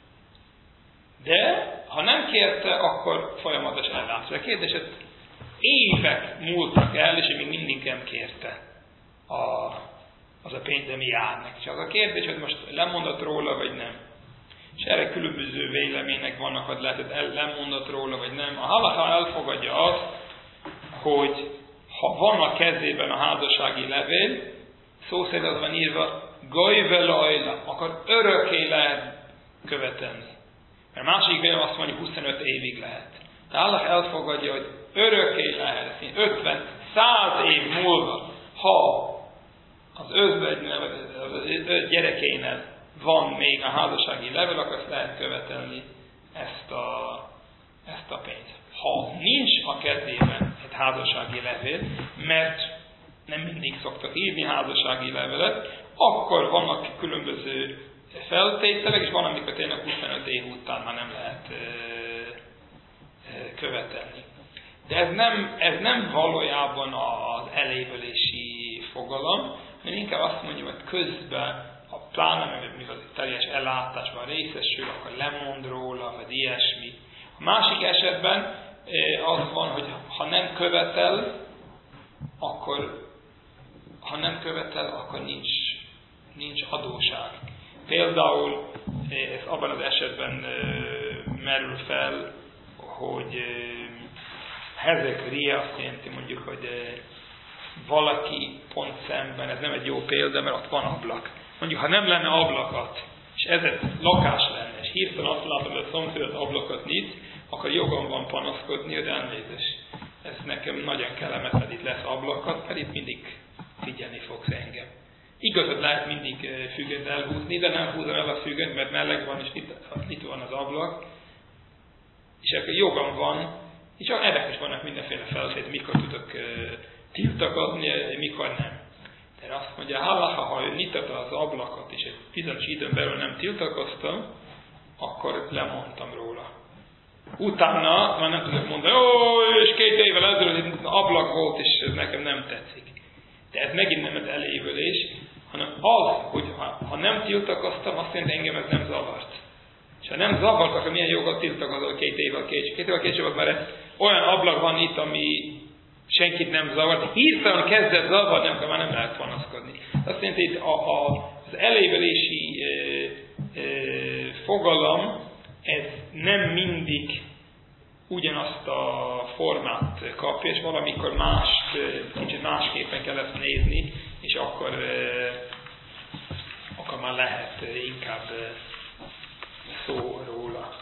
De, ha nem kérte, akkor folyamatos ellátás. A kérdés, hogy évek múltak el, és még mindig nem kérte az a pénz, ami jár neki. És az a kérdés, hogy most lemondott róla, vagy nem. És erre különböző vélemények vannak, hogy lehet, hogy lemondott róla, vagy nem. A halacha elfogadja azt, hogy ha van a kezében a házassági levél, szó szerint az van írva, gajvelajla, akkor örökké lehet követelni. Mert másik vélemény azt mondja, 25 évig lehet. De Allah elfogadja, hogy örökké lehet, 50, 100 év múlva, ha az özvegynél, vagy az gyerekénél van még a házassági levél, akkor azt lehet követelni ezt a pénzt. Ha nincs a kezében egy házassági levél, mert nem mindig szoktak írni házassági levelet, akkor vannak különböző feltételek, és van, amikor tényleg 25 év után már nem lehet követelni. De ez nem valójában az elévülési fogalom, mert inkább azt mondjuk, hogy közben, pláne mikor teljes ellátásban részesül, akkor lemond róla, vagy ilyesmi. A másik esetben az van, hogy ha nem követel, akkor nincs adóság. Például ez abban az esetben merül fel, hogy hezek ria azt jelenti mondjuk, hogy valaki pont szemben, ez nem egy jó példa, mert ott van ablak. Mondjuk, ha nem lenne ablakat, és ez egy lakás lenne, és hirtelen azt látom, hogy a szomszéd ablakat nyit, akkor jogom van panaszkodni, hogy elnézést. Ez nekem nagyon kellemetlen, itt lesz ablakat, mert itt mindig figyelni fogsz engem. Igazad, lehet mindig függönyt elhúzni, de nem húzom el a függönyt, mert meleg van, és itt van az ablak. És akkor jogam van, és ennek is vannak mindenféle feltételek, mikor tudok tiltakozni, mikor nem. De azt mondja, ha ő nyitotta az ablakot, és egy bizonyos időn belül nem tiltakoztam, akkor lemondtam róla. Utána már nem tudok mondani, és 2 évvel ezelőtt ablak volt, és ez nekem nem tetszik. De ez megint nem az elévülés, hanem az, hogy ha nem tiltakoztam, azt jelenti, engem ez nem zavart. És ha nem zavart, akkor milyen jogot tiltakozol 2 évvel később. 2 évvel később már olyan ablak van itt, ami senkit nem zavart. Hirtelen kezdett zavarni, akkor már nem lehet panaszkodni. Azt jelenti, hogy az elévülési fogalom, ez nem mindig ugyanazt a formát kapja, és valamikor kicsit másképpen kell ezt nézni, és akkor már lehet inkább szó róla.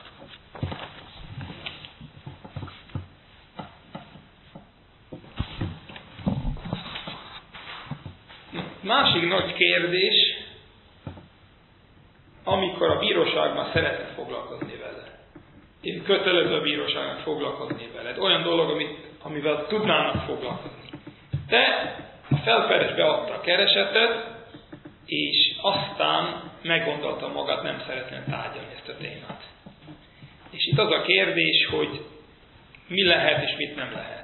Másik nagy kérdés, amikor a bíróságban szeretne foglalkozni vele. Kötelező a bíróságnak foglalkozni vele. Olyan dolog, amivel tudnának foglalkozni. De a felperes beadta a keresetet, és aztán meggondolta magát, nem szeretne tárgyalni ezt a témát. És itt az a kérdés, hogy mi lehet és mit nem lehet.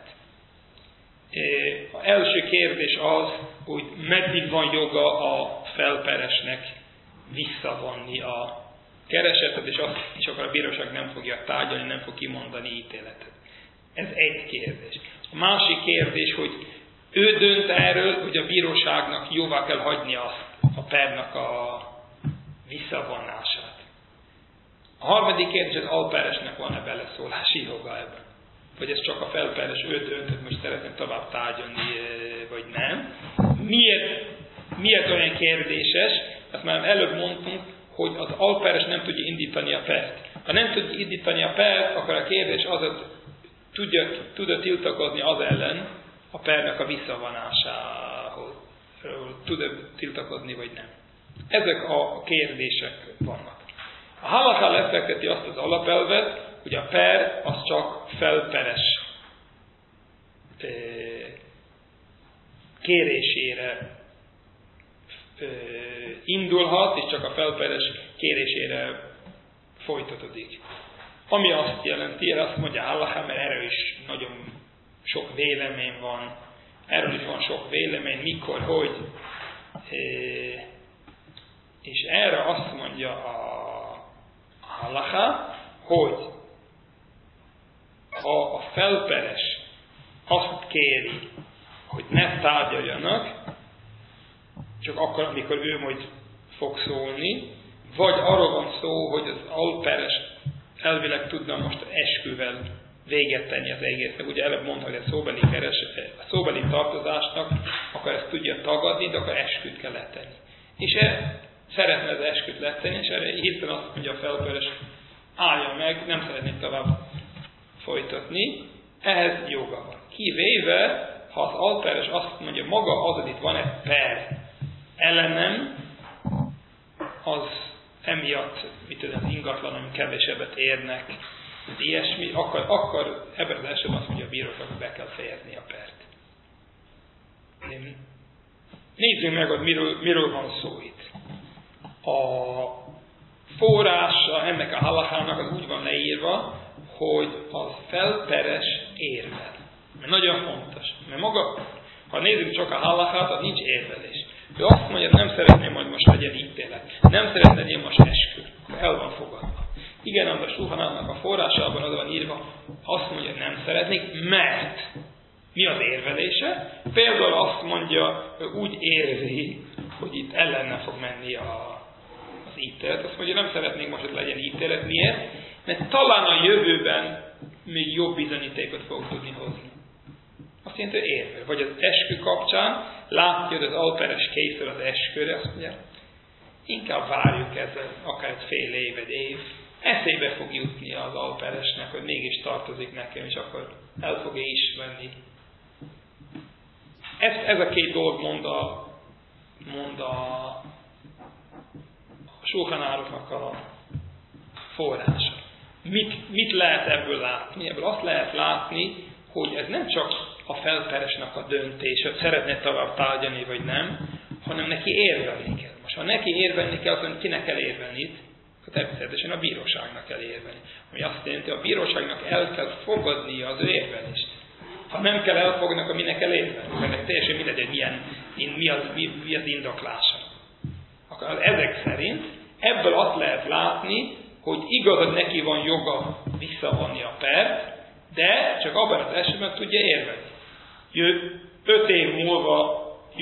Az első kérdés az, hogy meddig van joga a felperesnek visszavonni a keresetet, és akkor a bíróság nem fogja tárgyalni, nem fog kimondani ítéletet. Ez egy kérdés. A másik kérdés, hogy ő dönt erről, hogy a bíróságnak jóvá kell hagyni a pernak a visszavonását. A harmadik kérdés, az alperesnek van-e beleszólási joga ebben? Vagy ez csak a felperes, ő dönt, hogy most szeretném tovább tárgyalni, vagy nem. Miért olyan kérdéses? Azt már előbb mondtunk, hogy az alperes nem tudja indítani a pert. Ha nem tudja indítani a pert, akkor a kérdés az, hogy tud-e tiltakozni az ellen a pernek a visszavonásához. Tud-e tiltakozni, vagy nem. Ezek a kérdések vannak. A halakha lefekteti azt az alapelvet, hogy a per az csak felperes kérésére indulhat, és csak a felperes kérésére folytatódik. Ami azt jelenti, azt mondja halakha, mert erről is nagyon sok vélemény van, erről is van sok vélemény, mikor, hogy, és erre azt mondja a halakha, hogy ha a felperes azt kéri, hogy ne tárgyaljanak, csak akkor, amikor ő majd fog szólni, vagy arról van szó, hogy az alperes elvileg tudna most esküvel véget tenni az egésznek. Ugye előbb mondta, hogy a szóbeli tartozásnak, akkor ezt tudja tagadni, de akkor esküt kell letenni. És szeretne az esküt letenni, és erre hirtelen azt mondja a felperes, állja meg, nem szeretnék tovább folytatni, ehhez joga van. Kivéve, ha az alperes azt mondja, maga az, hogy itt van egy per ellenem, az emiatt, az ingatlanom kevesebbet érnek, ilyesmi, akkor ebben az esetben azt mondja a bíróság, hogy be kell fejezni a pert. Nézzük meg, hogy miről van szó itt. A forrása ennek a halakhának az úgy van leírva, hogy az felperes érvel. Mert nagyon fontos. Mert maga, ha nézzük csak a halakhát, az nincs érvelés. Ő azt mondja, nem szeretném, hogy most legyen ítélet. Nem szeretném, hogy most eskü. El van fogadva. Igen, ám a Sulhan-Aruchnak a forrásában az van írva, azt mondja, hogy nem szeretnék, mert mi az érvelése? Például azt mondja, úgy érzi, hogy itt ellenne fog menni az ítélet. Azt mondja, nem szeretnék most, hogy legyen ítélet. Miért? Mert talán a jövőben még jobb bizonyítékot fog tudni hozni. Azt jelenti, hogy érvel. Vagy az eskü kapcsán látja, hogy az alperes készül az esküre, azt mondja, inkább várjuk ezzel akár egy fél év, egy év. Eszébe fog jutni az alperesnek, hogy mégis tartozik nekem, és akkor el fogja ismerni. Ez a két dolog mond a mond a Sulhan Áruknak a forrása. Mit lehet ebből látni? Ebből azt lehet látni, hogy ez nem csak a felperesnek a döntés, hogy szeretne tovább tárgyalni vagy nem, hanem neki érvelni kell. Most ha neki érvelni kell, akkor kinek kell érvelni itt? Természetesen a bíróságnak kell érvelni. Ami azt jelenti, hogy a bíróságnak el kell fogadnia az ő érvelést. Ha nem kell elfogadni, akkor minek kell érvelni? Mert teljesen mindegy, mi az indoklása. Akkor ezek szerint ebből azt lehet látni, hogy igaz, hogy neki van joga visszavonni a pert, de csak abban az esetben tudja érvelni. 5 év múlva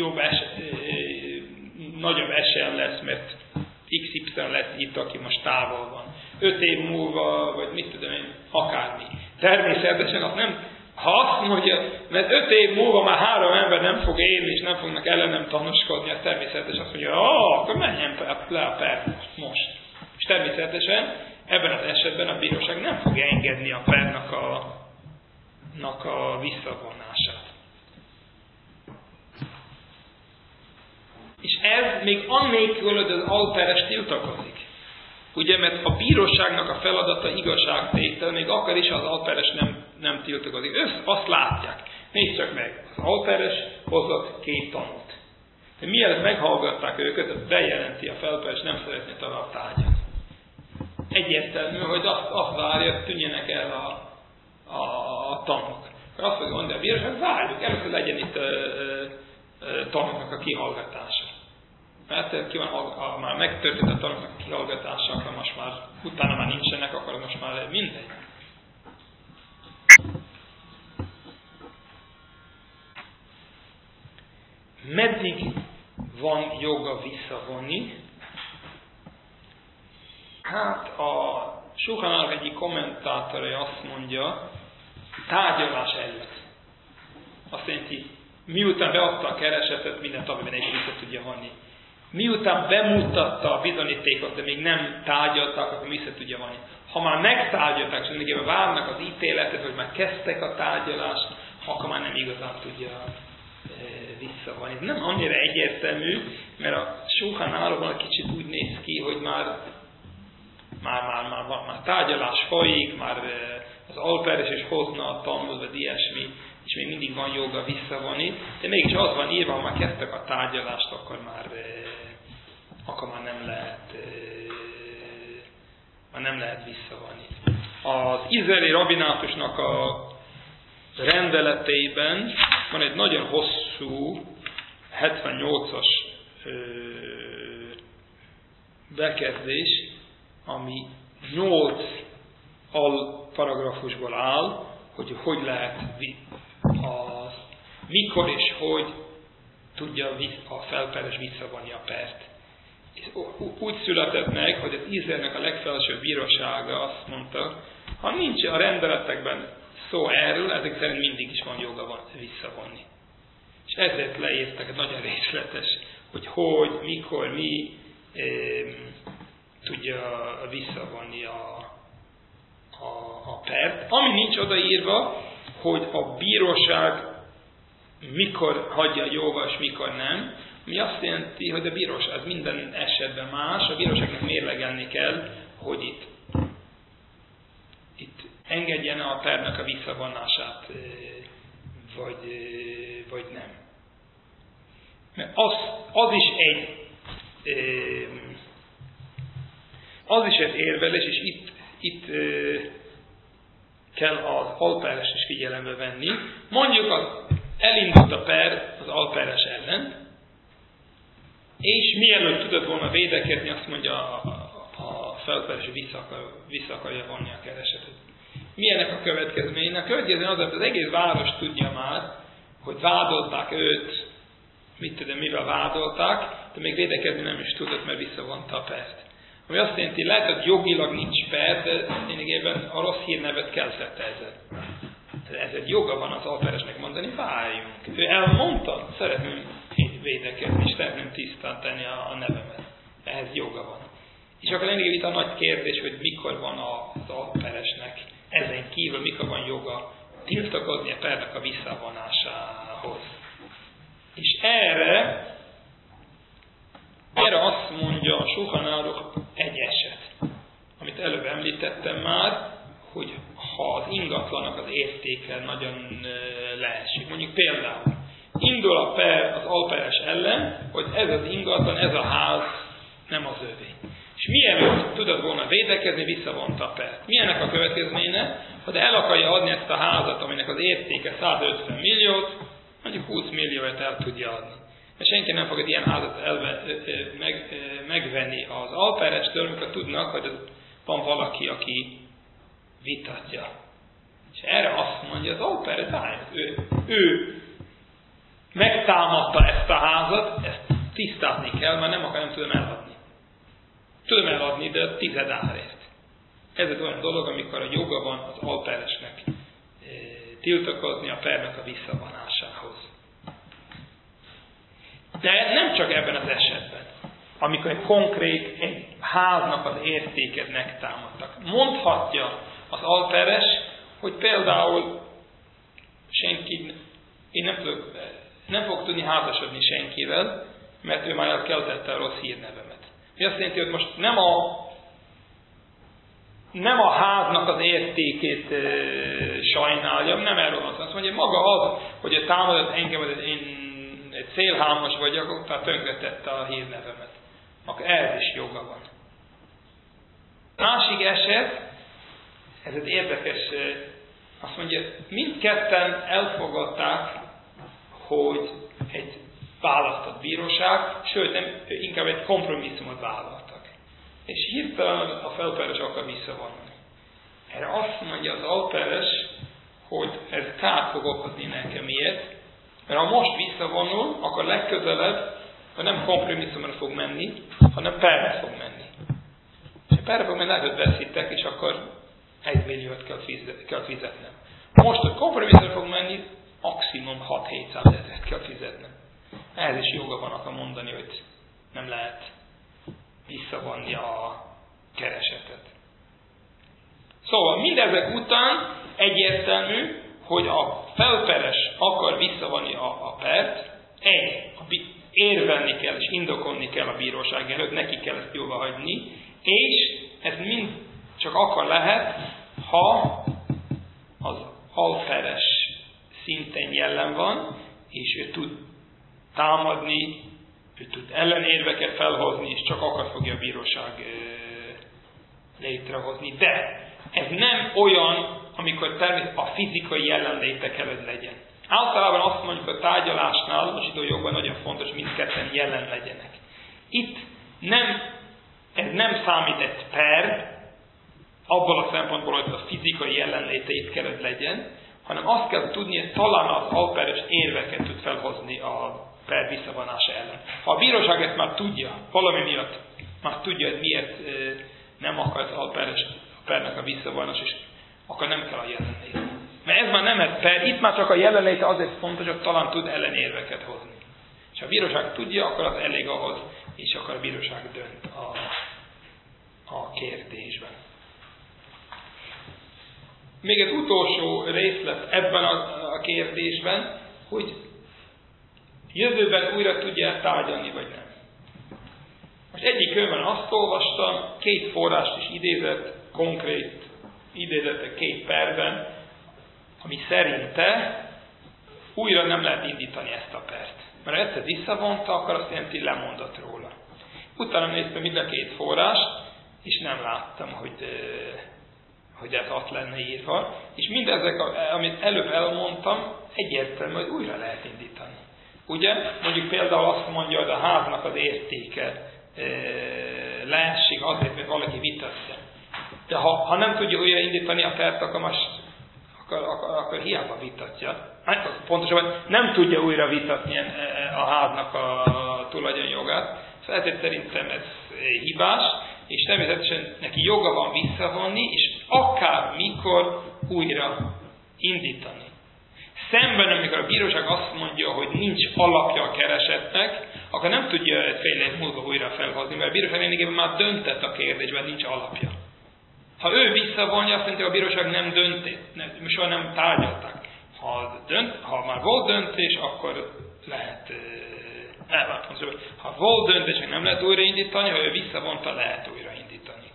nagyobb esélyen lesz, mert XY lesz itt, aki most távol van. 5 év múlva, vagy mit tudom én, akármi. Természetesen azt nem, ha azt mondja, mert 5 év múlva már 3 ember nem fog élni, és nem fognak ellenem tanúskodni, az természetesen azt mondja, akkor menjen le a per most. És természetesen ebben az esetben a bíróság nem fogja engedni a pernak a visszavonását. És ez még annélkül, hogy az alperes tiltakozik. Ugye, mert a bíróságnak a feladata igazságtétel, még akkor is az alperes nem tiltakozik. Azt látják. Nézd csak meg, az alperes hozott 2 tanút. De mielőtt meghallgatták őket, bejelenti a felperes, nem szeretné tovább tárgyalni. Egyértelmű, hogy azt várja, hogy tűnjenek el a tanúk. Akkor azt fogja mondani a bíróság, várjuk, először legyen itt tanúknak a kihallgatása. Mert már megtörtént a tanúknak a kihallgatása, akkor most már utána már nincsenek, akkor most már mindegy. Meddig van joga visszavonni? Hát a Sulhan Áruk egyik kommentátora azt mondja, tárgyalás előtt. Azt jelenti, miután beadta a keresetet, mindent amiben egy vissza tudja vonni. Miután bemutatta a bizonyítékot, de még nem tárgyaltak, akkor vissza tudja vonni. Ha már megtárgyalták, és mindenképpen várnak az ítéletet, hogy már kezdtek a tárgyalást, akkor már nem igazán tudja visszavonni. Ez nem annyira egyértelmű, mert a Sulhan Árukban kicsit úgy néz ki, hogy már tárgyalás folyik, már az alperes is hozna a tanult, vagy ilyesmi, és még mindig van joga visszavonni, de mégis az van írva, ha már kezdtek a tárgyalást, akkor már nem lehet visszavonni. Az izraeli rabinátusnak a rendeleteiben van egy nagyon hosszú 78-as bekezdés, ami 8 alparagrafusból áll, hogy lehet mikor és hogy tudja a felperes visszavonni a pert. És úgy született meg, hogy az Izraelnek a legfelsőbb bírósága azt mondta, ha nincs a rendeletekben szó erről, ezek szerint mindig is van joga visszavonni. És ezért leírtak, egy nagyon részletes, hogy, mikor, mi tudja visszavonni a pert. Ami nincs odaírva, hogy a bíróság mikor hagyja jóvá, és mikor nem, ami azt jelenti, hogy a bíróság az minden esetben más, a bíróságnak mérlegelni kell, hogy itt engedjen a pernek a visszavonását, vagy nem. Mert az is egy érvelés, és itt kell az alperes is figyelembe venni. Mondjuk elindult a per az alperes ellen, és mielőtt tudott volna védekedni, azt mondja a felperes, hogy vissza akarja vonni a keresetet. Milyenek a következménye? A következmény az, hogy az egész város tudja már, hogy vádolták őt, mivel vádolták, de még védekedni nem is tudott, mert visszavonta a pert. Ami azt jelenti, lehet, hogy jogilag nincs per, de lényegében a rossz hírnevet keltette ezzel. Ezért joga van az alperesnek mondani, várjunk. Ő elmondta, szeretném védekedni, és szeretném tisztán tenni a nevemet. Ehhez joga van. És akkor lényegében itt a nagy kérdés, hogy mikor van az alperesnek ezen kívül, mikor van joga tiltakozni a pernek a visszavonásához. És erre Erre azt mondja a Sulchan Aruch egy eset, amit előbb említettem már, hogy ha az ingatlanak az értéke nagyon leesik. Mondjuk például indul a per az alperes ellen, hogy ez az ingatlan, ez a ház nem az övé. És mielőtt tudod volna védekezni, visszavonta a pert. Milyennek a következménye? Ha el akarja adni ezt a házat, aminek az értéke 150 milliót, mondjuk 20 milliót el tudja adni. Mert senki nem fog egy ilyen házat megvenni az alperestől, amikor tudnak, hogy van valaki, aki vitatja. És erre azt mondja az alperes, ő megtámadta ezt a házat, ezt tisztázni kell, mert nem tudom eladni. Tudom eladni, de 10 árért. Ez egy olyan dolog, amikor a joga van az alperesnek tiltakozni a pernek a visszavonásához. De nem csak ebben az esetben, amikor egy konkrét egy háznak az értéket megtámadtak. Mondhatja az alperes, hogy például én nem fog tudni házasodni senkivel, mert ő már elkeltette a rossz hírnevemet. Mi azt jelenti, hogy most nem a háznak az értékét sajnáljam, nem erről van. Azt mondja, maga az, hogy a támadott engem, hogy én egy szélhámos vagyok, akkor tönkretette a hírnevemet. Akkor ehhez is joga van. Másik eset, ez egy érdekes, azt mondja, mindketten elfogadták, hogy egy választott bíróság, sőt, inkább egy kompromisszumot vállaltak. És hirtelen a felperes akar visszavonni. Erre azt mondja az alperes, hogy ez kárt fog okozni nekem. Miért? Mert ha most visszavonul, akkor legközelebb nem kompromisszumra fog menni, hanem perre fog menni. És a perre fog menni, lehet, hogy veszítek, és akkor 1 milliót kell fizetnem. Most, hogy kompromisszumra fog menni, maximum 600-700 ezeret kell fizetnem. Ehhez is joga van akar mondani, hogy nem lehet visszavonni a keresetet. Szóval mindezek után egyértelmű, hogy a felperes akar visszavonni a pert, érvelni kell és indokolni kell a bíróság előtt, neki kell ezt jóvá hagyni, és ez mind csak akkor lehet, ha az alperes szinten jelen van, és ő tud támadni, ő tud ellenérveket felhozni, és csak akkor fogja a bíróság létrehozni. De ez nem olyan, amikor természetesen a fizikai jelenléte kell, hogy legyen. Általában azt mondjuk a tárgyalásnál, a zsidó jogban nagyon fontos, hogy mindketten jelen legyenek. Itt ez nem számít egy per, abból a szempontból, hogy a fizikai jelenléte itt kell, hogy legyen, hanem azt kell tudni, hogy talán az alperes érveket tud felhozni a per visszavonása ellen. Ha a bíróság ezt már tudja, valami miatt már tudja, hogy miért nem akar az alperes a pernek a visszavonás, és akkor nem kell a jelenléte. Mert ez már nem egy per, itt már csak a jelenléte azért fontos, hogy talán tud ellenérveket hozni. És ha a bíróság tudja, akkor az elég ahhoz, és akkor a bíróság dönt a kérdésben. Még egy utolsó részlet ebben a kérdésben, hogy jövőben újra tudja tárgyalni, vagy nem. Most egyik körben azt olvastam, 2 forrást is idézett, konkrét idézettek 2 perben, ami szerinte újra nem lehet indítani ezt a pert. Mert ha egyszer visszavonta, akkor azt jelenti, lemondott róla. Utána néztem mind a 2 forrást, és nem láttam, hogy ez ott lenne írva. És mindezek, amit előbb elmondtam, egyértelmű, hogy újra lehet indítani. Ugye? Mondjuk például azt mondja, hogy a háznak az értéke leesik azért, mert valaki vitatja. De ha nem tudja újra indítani a pert, akkor hiába vitatja. Pontosabban nem tudja újra vitatni a háznak a tulajdonjogát. Szóval ezért szerintem ez hibás, és természetesen neki joga van visszavonni, és akár mikor újra indítani. Szemben, amikor a bíróság azt mondja, hogy nincs alapja a keresetnek, akkor nem tudja fél év múlva újra felhozni, mert a bíróság lényegében már döntett a kérdésben, nincs alapja. Ha ő visszavonja, azt mondja, a bíróság nem döntött, soha nem tárgyalták. Ha már volt döntés, akkor lehet elváltozó. Ha volt döntés, nem lehet újraindítani, ha ő visszavonta, lehet újraindítani.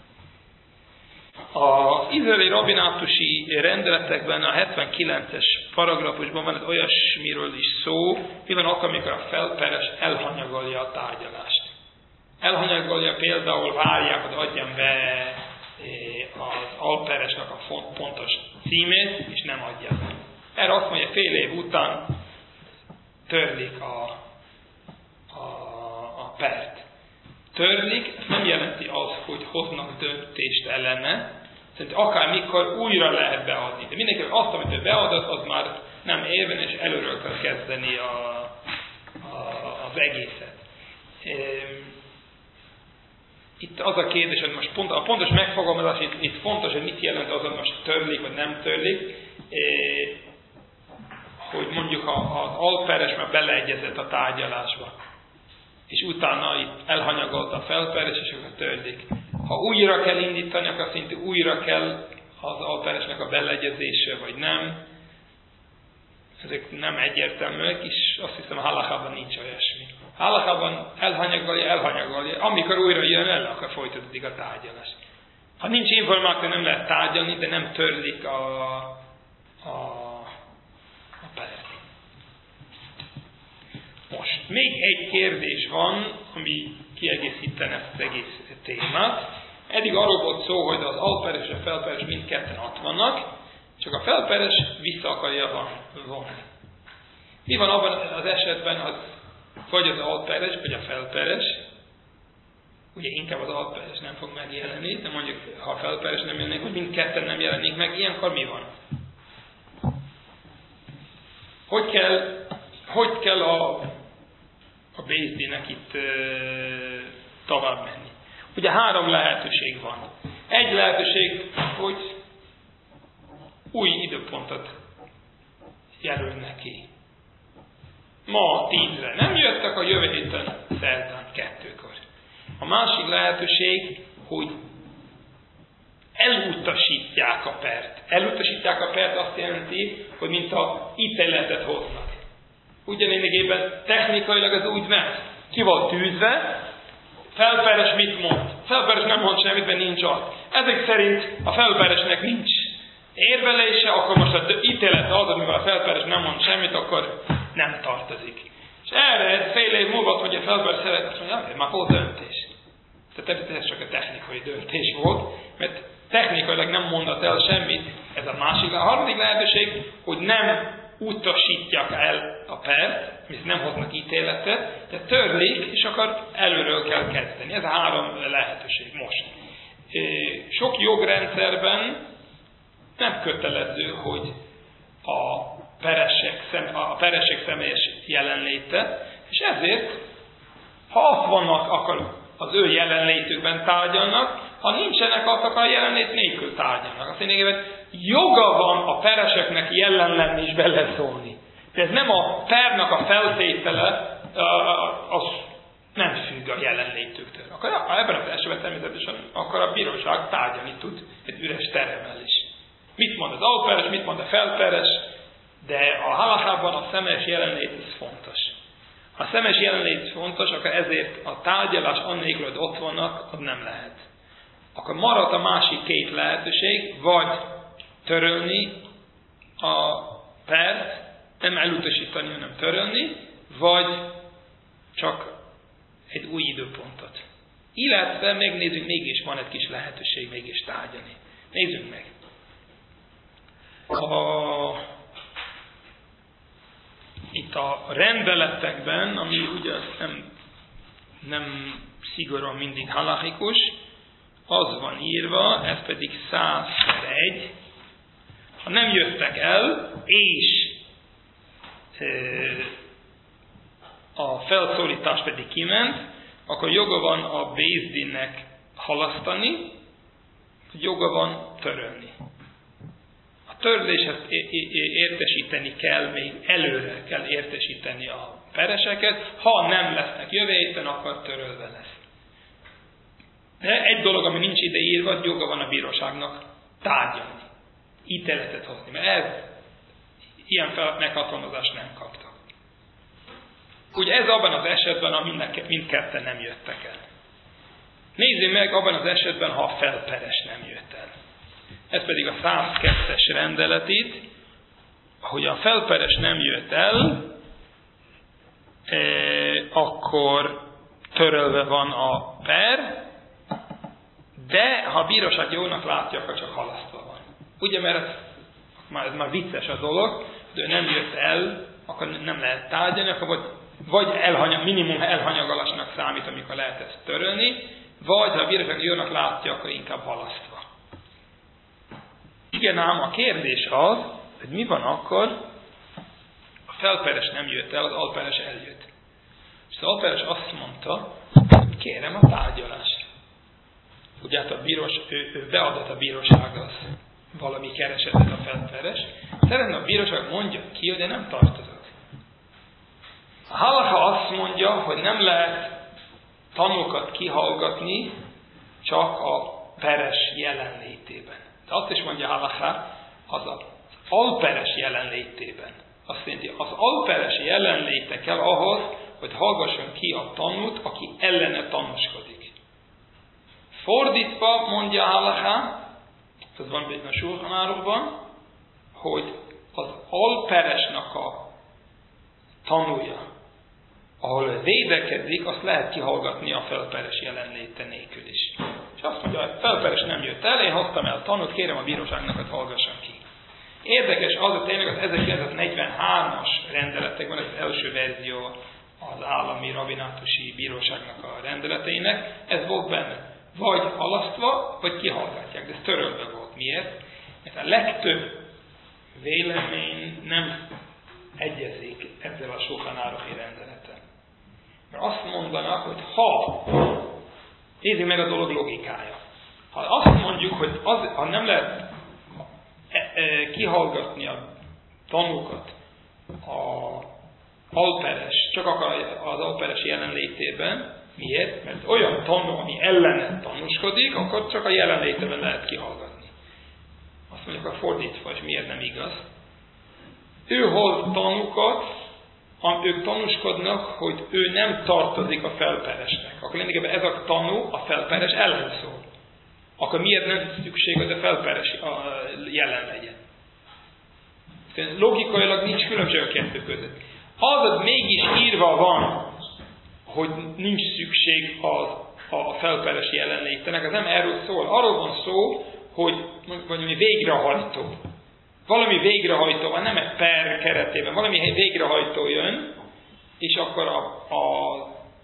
Az izraeli rabbinátusi rendeletekben a 79-es paragrafusban van olyasmiről is szó, mi van akkor, amikor a felperes elhanyagolja a tárgyalást. Elhanyagolja például, várják, hogy adjam be az alperesnek a pontos címét, és nem adja be. Erre azt mondja, fél év után törlik a pert. Törlik, ez nem jelenti az, hogy hoznak döntést ellene, szerintem akár mikor újra lehet beadni. De mindenképpen azt, amit ő beadott, az már nem érvényes, és előről kell kezdeni az egészet. Itt az a kérdés, hogy most a pontos megfogalmazás, itt fontos, hogy mit jelent az, hogy most törlik, vagy nem törlik, hogy mondjuk az alperes már beleegyezett a tárgyalásba, és utána itt elhanyagolta a felperes, és akkor törlik. Ha újra kell indítani, akkor szinte újra kell az alperesnek a beleegyezése, vagy nem. Ezek nem egyértelműek, és azt hiszem a halachában nincs olyasmi. Halachában elhanyagolja. Amikor újra jön el, akkor folytatódik a tárgyalás. Ha nincs információ, nem lehet tárgyalni, de nem törlik a pert. Most, még egy kérdés van, ami kiegészítene ezt az egész témát. Eddig arról volt szó, hogy az alperes és a felperes mindketten ott vannak, csak a felperes vissza akarja vonni. Mi van abban az esetben, vagy az alperes, vagy a felperes? Ugye inkább az alperes nem fog megjelenni, de mondjuk, ha a felperes nem jelenik, hogy mindketten nem jelenik meg, ilyenkor mi van? Hogy kell a BSD-nek itt tovább menni? Ugye 3 lehetőség van. Egy lehetőség, hogy új időpontot jelölnek ki. Ma 10-re nem jöttek, a jövő héten szerdán 2-kor. A másik lehetőség, hogy elutasítják a pert. Elutasítják a pert azt jelenti, hogy mint a ítéletet hoznak. Ugyanényegében technikailag ez úgy ment. Ki volt tűzve, felperes mit mond? Felperes nem mond semmit, mert nincs ott. Ezek szerint a felperesnek nincs érvelése, akkor most az ítélet az, amivel a felperes nem mond semmit, akkor nem tartozik. És erre fél év múlva, hogy a felperes szeret, azt mondja, már volt döntés. Tehát ez csak a technikai döntés volt, mert technikailag nem mondott el semmit, ez a másik. A harmadik lehetőség, hogy nem utasítják el a pert, hisz nem hoznak ítéletet, de törlik, és akkor előről kell kezdeni. Ez a 3 lehetőség most. Sok jogrendszerben nem kötelező, hogy a peresek személyes jelenléte, és ezért, ha ott vannak, akkor az ő jelenlétükben tárgyalnak, ha nincsenek ott, akkor a jelenlét nélkül tárgyalnak. Azt mondja, joga van a pereseknek jelen lenni és beleszólni. De ez nem a pernak a feltétele, az nem függ a jelenlétüktől. Akkor ebben az esetben természetesen akkor a bíróság tárgyalni tud egy üres teremmel is. Mit mond az alperes, mit mond a felperes, de a halachában a személyes jelenlét ez fontos. Ha a személyes jelenlét fontos, akkor ezért a tárgyalás annélkül, hogy ott vannak, az nem lehet. Akkor marad a másik 2 lehetőség, vagy törölni a pert, nem elutasítani, hanem törölni, vagy csak egy új időpontot. Illetve megnézzük, mégis van egy kis lehetőség mégis tárgyalni. Nézzünk meg. Itt a rendeletekben, ami ugye nem szigorúan mindig halachikus, az van írva, ez pedig 101, ha nem jöttek el, és a felszólítás pedig kiment, akkor joga van a Bézdinnek halasztani, joga van törölni. A törléshez értesíteni kell, még előre kell értesíteni a pereseket, ha nem lesznek jövő héten, akkor törölve lesz. De egy dolog, ami nincs ide írva, joga van a bíróságnak tárgyalni, ítéletet hozni, mert ilyen meghatalmazást nem kaptak. ugye ez abban az esetben, ha mindketten nem jöttek el. Nézzük meg abban az esetben, ha a felperes nem jött el. Ez pedig a 102-es rendeletét, hogy a felperes nem jött el, akkor törölve van a per, de ha a bíróság jónak látja, akkor csak halasztva van. Ugye, mert ez már vicces a dolog, de ő nem jött el, akkor nem lehet tárgyalni, akkor vagy minimum elhanyagolásnak számít, amikor lehet ezt törölni, vagy ha a bíróság jónak látja, akkor inkább halasztva. Igen ám, a kérdés az, hogy mi van akkor, a felperes nem jött el, az alperes eljött. És az alperes azt mondta, kérem a tárgyalást. Ugye hát ő beadott a bírósághoz valami keresetet a felperes, szeretne a bíróság mondja ki, hogy nem tartozott. A halacha azt mondja, hogy nem lehet tanúkat kihallgatni csak a peres jelenlétében. De azt is mondja halacha, az alperes jelenlétében. Azt jelenti, az alperes jelenléte kell ahhoz, hogy hallgasson ki a tanút, aki ellene tanúskodik. Fordítva mondja halacha, ez van a Shulchan Aruchban, hogy az alperesnek a tanúja, ahol ő védekezik, azt lehet kihallgatni a felperes jelenléte nélkül is. És azt mondja, hogy felperes nem jött el, én hoztam el tanút, kérem a bíróságnak, hogy hallgasson ki. Érdekes az, hogy tényleg az 1943-as rendeletekben, ez az első verzió az állami rabbinátusi bíróságnak a rendeleteinek, ez volt benne. Vagy halasztva, vagy kihallgatják, de ez törölve volt. Miért? Mert a legtöbb vélemény nem egyezik ezzel a Shulchan Aruchi rendeleten. Mert azt mondanak, hogy nézzük meg a dolog logikája. Ha azt mondjuk, hogy ha nem lehet kihallgatni a tanúkat csak az alperes jelenlétében, miért? Mert olyan tanú, ami ellene tanúskodik, akkor csak a jelenlétében lehet kihallgatni. Azt mondjuk a fordítva, és miért nem igaz? Ő hoz tanúkat, ők tanúskodnak, hogy ő nem tartozik a felperesnek. Akkor lényegében ez a tanú a felperes ellen szól. Akkor miért nem szükség, hogy a felperes jelen legyen? Logikailag nincs különbség a kettő között. Az mégis írva van, hogy nincs szükség a felperes jelenlétenek, ez nem erről szól. Arról van szó, hogy valami végrehajtó. Valami végrehajtó van, nem egy per keretében, valami végrehajtó jön, és akkor a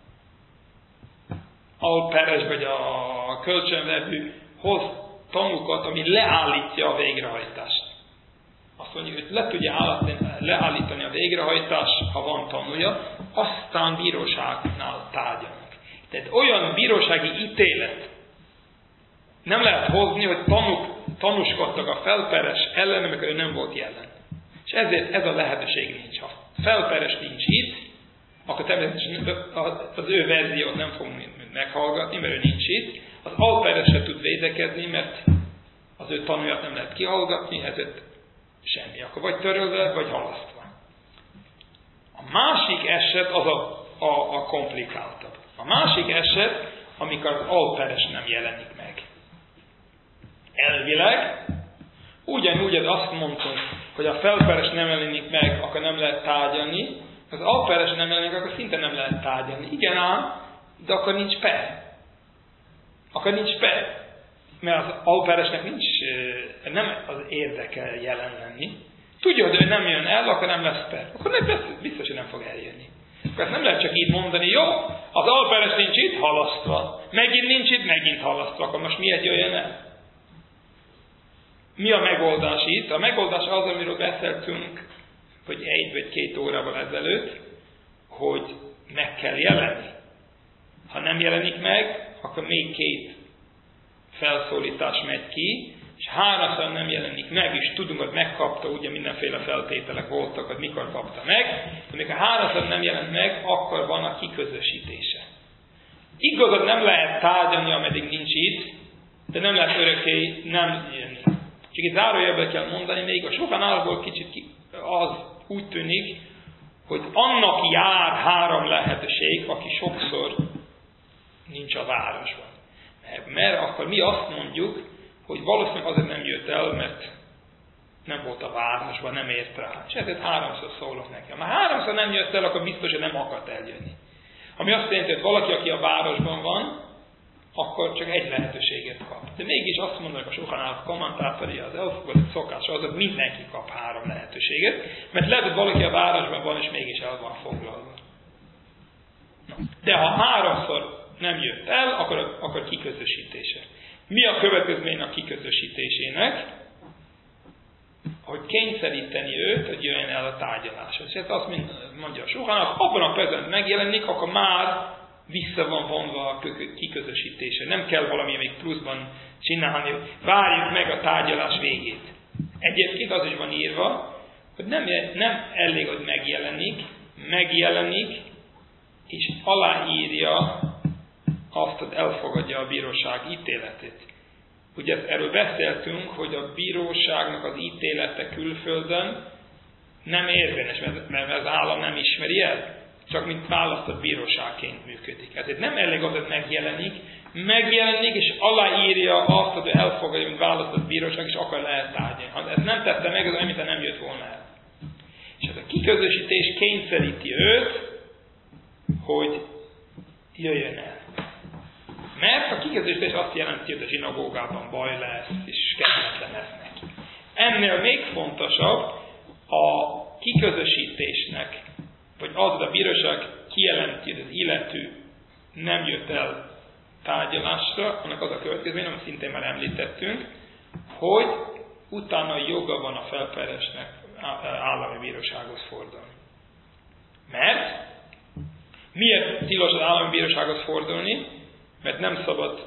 alperes vagy a kölcsönvevő hoz tanúkat, ami leállítja a végrehajtást. Azt mondja, hogy le tudja leállítani a végrehajtást, ha van tanúja, aztán bíróságnál tárgyalnak. Tehát olyan bírósági ítélet nem lehet hozni, hogy tanúskodtak a felperes ellen, amikor ő nem volt jelen. És ezért ez a lehetőség nincs. Ha felperes nincs itt, akkor természetesen az ő verziót nem fogunk meghallgatni, mert ő nincs itt. Az alperes se tud védekezni, mert az ő tanúját nem lehet kihallgatni, ezért semmi. Akkor vagy törölve, vagy halasztva. A másik eset az a komplikáltabb. A másik eset, amikor az alperes nem jelenik meg. Elvileg, ugyanúgy azt mondtunk, hogy a felperes nem jelenik meg, akkor nem lehet tárgyalni, az alperes nem jelenik meg, akkor szinte nem lehet tárgyalni. Igen ám, de akkor nincs per. Akkor nincs per. Mert az alperesnek nem az érdekel jelen lenni. Tudja, hogy ő nem jön el, akkor nem lesz per. Akkor biztos, hogy nem fog eljönni. Akkor ezt nem lehet csak így mondani, jó, az alperes nincs itt, halasztva. Megint nincs itt, megint halasztva. Akkor most miért jöjjön el? Mi a megoldás itt? A megoldás az, amiről beszéltünk, hogy 1 vagy 2 órával ezelőtt, hogy meg kell jelenni. Ha nem jelenik meg, akkor még 2 felszólítás megy ki, és 3-szor nem jelenik meg, és tudunk, hogy megkapta, ugye mindenféle feltételek voltak, hogy mikor kapta meg, de amikor 3-szor nem jelent meg, akkor van a kiközösítése. Igazad nem lehet tárgyalni, ameddig nincs itt, de nem lehet örökké nem jönni. Csak itt zárójelben kell mondani, még a Shulchan Aruchból kicsit az úgy tűnik, hogy annak jár 3 lehetőség, aki sokszor nincs a városban. Mert akkor mi azt mondjuk, hogy valószínűleg azért nem jött el, mert nem volt a városban, nem ért rá. És ezért 3-szor szólok neki. Ha már 3-szor nem jött el, akkor biztos, hogy nem akart eljönni. Ami azt jelenti, hogy valaki, aki a városban van, akkor csak egy lehetőséget kap. De mégis azt mondanak a sokan kommentátori, az elfogadott szokás az, hogy mindenki kap 3 lehetőséget, mert lehet, hogy valaki a városban van, és mégis el van foglalva. De ha 3-szor nem jött el, akkor kiközösítése. Mi a következmény a kiközösítésének? Hogy kényszeríteni őt, hogy jöjjön el a tárgyaláshoz. És azt mondja a Sohának, abban a percben megjelenik, akkor már vissza van vonva a kiközösítése. Nem kell valami még pluszban csinálni, várjuk meg a tárgyalás végét. Egyébként az is van írva, hogy nem elég, hogy megjelenik, és aláírja azt, hogy elfogadja a bíróság ítéletét. Ugye erről beszéltünk, hogy a bíróságnak az ítélete külföldön nem érvényes, mert az állam nem ismeri el, csak mint választott bíróságként működik. Ezért nem elég az, hogy megjelenik, és aláírja azt, hogy elfogadja, mint választott bíróság, és akkor lehet tárgyalni. Ha ez nem tette meg, az olyan, mintha nem jött volna el. És ez a kiközösítés kényszeríti őt, hogy jöjjön el. Mert a kiközösítés azt jelenti, hogy a zsinagógában baj lesz, és kellemetlen lesz neki. Ennél még fontosabb a kiközösítésnek, vagy az, hogy a bíróság kijelenti, hogy az illető nem jött el tárgyalásra, annak az a következmény, amit szintén már említettünk, hogy utána joga van a felperesnek állami bírósághoz fordulni. Mert miért tilos az állami bírósághoz fordulni? Mert nem szabad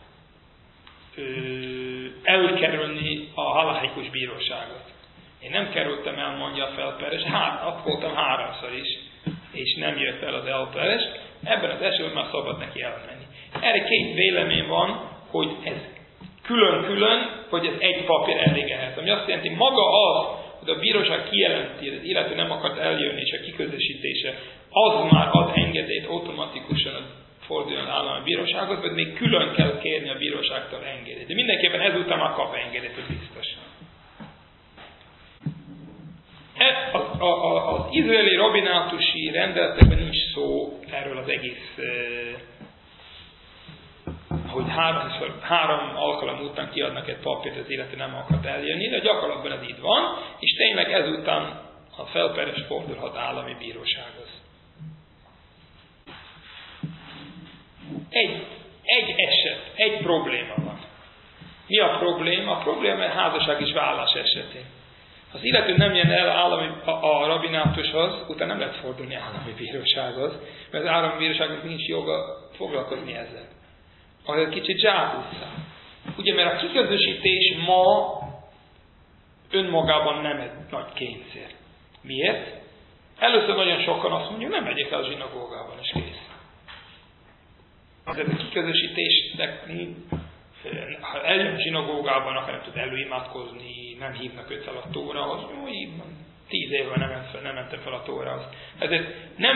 elkerülni a halálhikus bíróságot. Én nem kerültem el, mondja a felperes, ott voltam 3-szor is, és nem jött el az elperes, ebben az esetben már szabad neki elmenni. Erre 2 vélemény van, hogy ez külön-külön, vagy ez egy papír elég ehhez. Ami azt jelenti, maga az, hogy a bíróság kijelenti, hogy az illető nem akart eljönni, és a kiközösítése, az már ad engedélyt automatikusan forduljon az állami bírósághoz, vagy még külön kell kérni a bíróságtól engedélyt. De mindenképpen ezután már kap engedélyt, ez biztos. Az izraeli rabinátusi rendeletekben nincs szó erről az egész, hogy 3 alkalom után kiadnak egy papírt, az illető nem akart eljönni, de gyakorlatban ez így van, és tényleg ezután a felperes fordulhat állami bírósághoz. Egy probléma van. Mi a probléma? A probléma a házasság és vállás esetén. Az illető nem jön el a rabinátushoz, utána nem lehet fordulni állami bírósághoz, mert az állami bíróságnak nincs joga foglalkozni ezzel. Az egy kicsit zsákutca. Ugye, mert a kiközösítés ma önmagában nem egy nagy kényszer. Miért? Először nagyon sokan azt mondják, nem megyek el a zsinagógában, és kész. Azért a kiközösítésnek, ha eljön a zsinagógában, akár nem tud előimádkozni, nem hívnak őt fel a tórahoz, 10 éve nem mentem fel a tórahoz. Ezért nem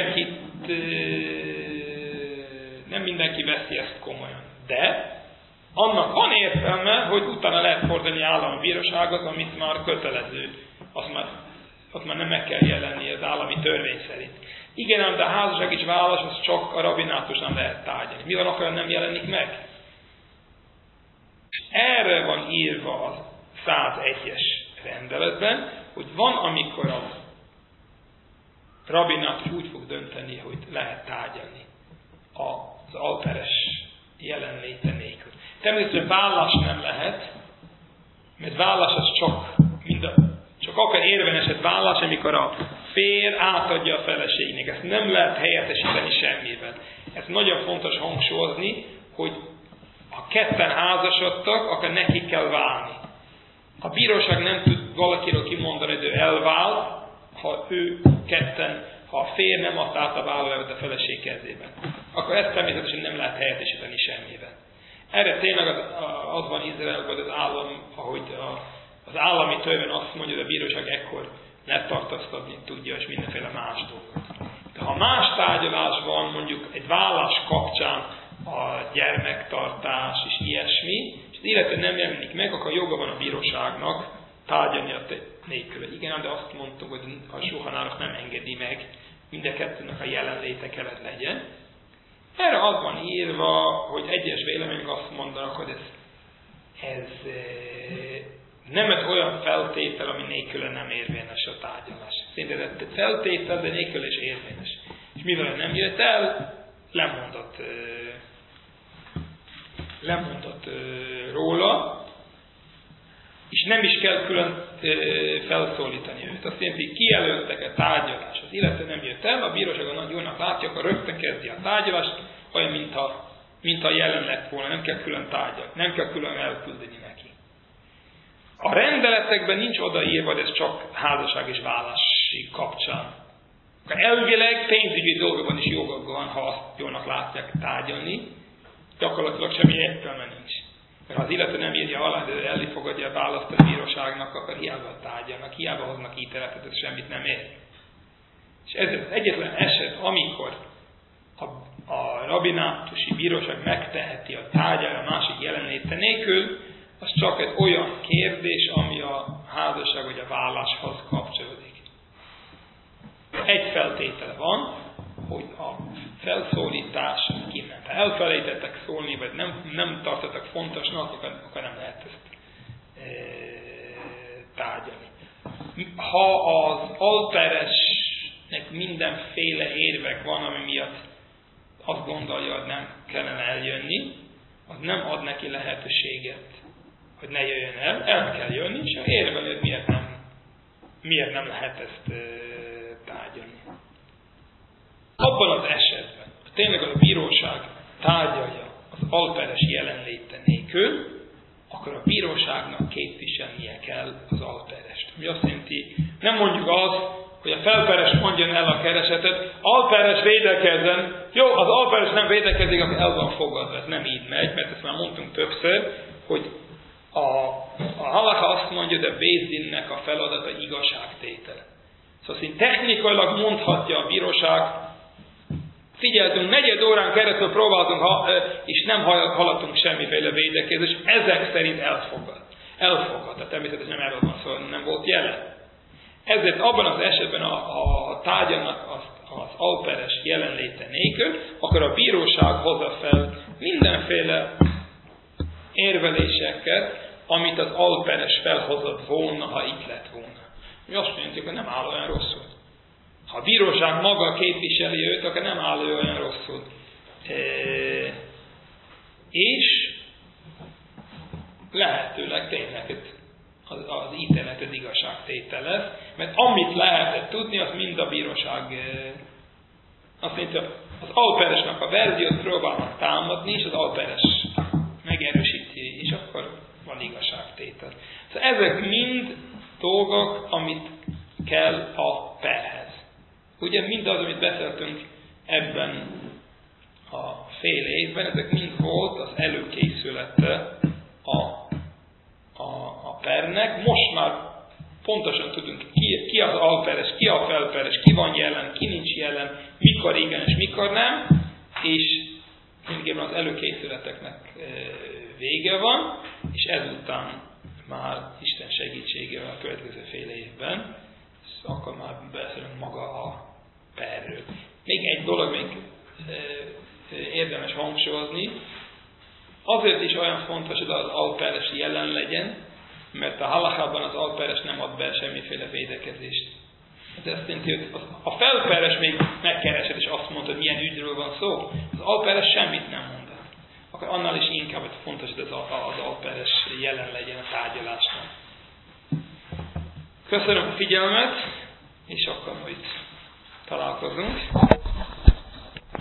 mindenki veszi ezt komolyan. De annak van értelme, hogy utána lehet fordulni állami bírósághoz, amit már kötelező. Azt már nem meg kell jelenni az állami törvény szerint. Igen, de a házasság és vállás, az csak a rabinátusnál lehet tárgyalni. Mi van, akkor nem jelenik meg? Erre van írva az 101-es rendeletben, hogy van, amikor a rabinátus úgy fog dönteni, hogy lehet tárgyalni az alperes jelenléte nélkül. Természetesen vállás nem lehet, mert vállás az csak akkor érvényesed vállás, amikor a férj átadja a feleségnek. Ezt nem lehet helyettesíteni semmivel. Ez nagyon fontos hangsúlyozni, hogy ha ketten házasodtak, akkor neki kell válni. A bíróság nem tud valakiről kimondani, hogy ő elvált, ha a férj nem adta át a vállólevet a feleség kezében. Akkor ezt természetesen nem lehet helyettesíteni semmivel. Erre tényleg az van Izraelben, hogy az állam, ahogy az állami törvény azt mondja, hogy a bíróság ekkor letartóztatni tudja, és mindenféle más dolgot. De ha más tárgyalás van, mondjuk egy vállás kapcsán a gyermektartás és ilyesmi, és az illető nem jelenik meg, akkor joga van a bíróságnak tárgyalni a nélkül. Igen, de azt mondtuk, hogy a Sulhan nem engedi meg, mind a kettőnek a jelenléte kellett legyen. Erre az van írva, hogy egyes vélemények azt mondanak, hogy ez nem egy olyan feltétel, ami nélküle nem érvényes a tárgyalás. Szinte ez feltétel, de nélkül is érvényes. És mivel nem jött el, lemondott róla, és nem is kell külön felszólítani őt. Azt jelenti, hogy kijelöltek a tárgyalás. Az illető nem jött el, a bíróság a nagy jónak látja, akkor rögtön kezdi a tárgyalást, olyan, mint a jelen lett volna, nem kell külön tárgyalni, nem kell külön elküldeni neki. A rendeletekben nincs odaírva, de ez csak házasság és vállási kapcsán. Elvileg pénzügyi dolgokban is jogok van, ha azt jónak látják tárgyalni, gyakorlatilag semmi értelme nincs. Mert ha az illető nem írja alá, de elfogadja a választ a bíróságnak, akkor hiába tárgyalnak, hiába hoznak ítéletet, ez semmit nem ér. És ez az egyetlen eset, amikor a rabinátusi bíróság megteheti a tárgyalás a másik jelenléte nélkül, az csak egy olyan kérdés, ami a házasság vagy a válláshoz kapcsolódik. Egy feltétele van, hogy a felszólítás kiment. Ha elfelejtettek szólni, vagy nem tartottak fontosnak, akkor nem lehet ezt tárgyalni. Ha az alperesnek mindenféle érvek van, ami miatt azt gondolja, hogy nem kellene eljönni, az nem ad neki lehetőséget, hogy ne jöjjön el kell jönni, és érvelni, hogy miért nem lehet ezt tárgyalni. Abban az esetben, ha tényleg a bíróság tárgyalja az alperes jelenléte nélkül, akkor a bíróságnak képviselnie kell az alperest. Ami azt jelenti, nem mondjuk azt, hogy a felperes mondjon el a keresetet, alperes védekezzen, jó, az alperes nem védekezik, akkor el van fogadva, ez nem így megy, mert ezt már mondtunk többször, hogy a halakha azt mondja, hogy a Bézdinnek a feladata igazságtétel. Szóval technikailag mondhatja a bíróság, figyeltünk, 4 órán keresztül próbáltunk, és nem haladtunk semmiféle védekezés, ezek szerint elfogad. De természetesen nem erről van szó, nem volt jelen. Ezért abban az esetben a tárgyalnak az alperes jelenléte nélkül, akkor a bíróság hozza fel mindenféle érveléseket, amit az alperes felhozott volna, ha itt lett volna. Mi azt mondjuk, hogy nem áll olyan rosszul. Ha a bíróság maga képviseli őt, akkor nem áll ő olyan rosszul. És lehetőleg tényleg az ítéleted igazságtétel lesz, mert amit lehetett tudni, az mind a bíróság azt mondja, az alperesnek a verziót próbálnak támadni, és az alperes megerősíti, és akkor van igazságtétel. Szóval ezek mind dolgok, amit kell a perhez. Ugye mindaz, amit beszéltünk ebben a fél évben, ezek mind volt az előkészülete a pernek. Most már pontosan tudunk, ki az alperes, ki a felperes, ki van jelen, ki nincs jelen, mikor igen és mikor nem, és mindjárt az előkészületeknek vége van, és ezután már Isten segítségével a következő fél évben, akkor már beszélünk maga a perről. Még egy dolog még érdemes hangsúlyozni, azért is olyan fontos, hogy az alperes jelen legyen, mert a halachában az alperes nem ad be semmiféle védekezést. Ez azt jelenti, hogy a felperes még megkeresed, és azt mondta, hogy milyen ügyről van szó, az alperes semmit nem mondott. Akkor annál is inkább hogy fontos, hogy az alperes jelen legyen a tárgyalásnak. Köszönöm a figyelmet, és akkor majd találkozunk.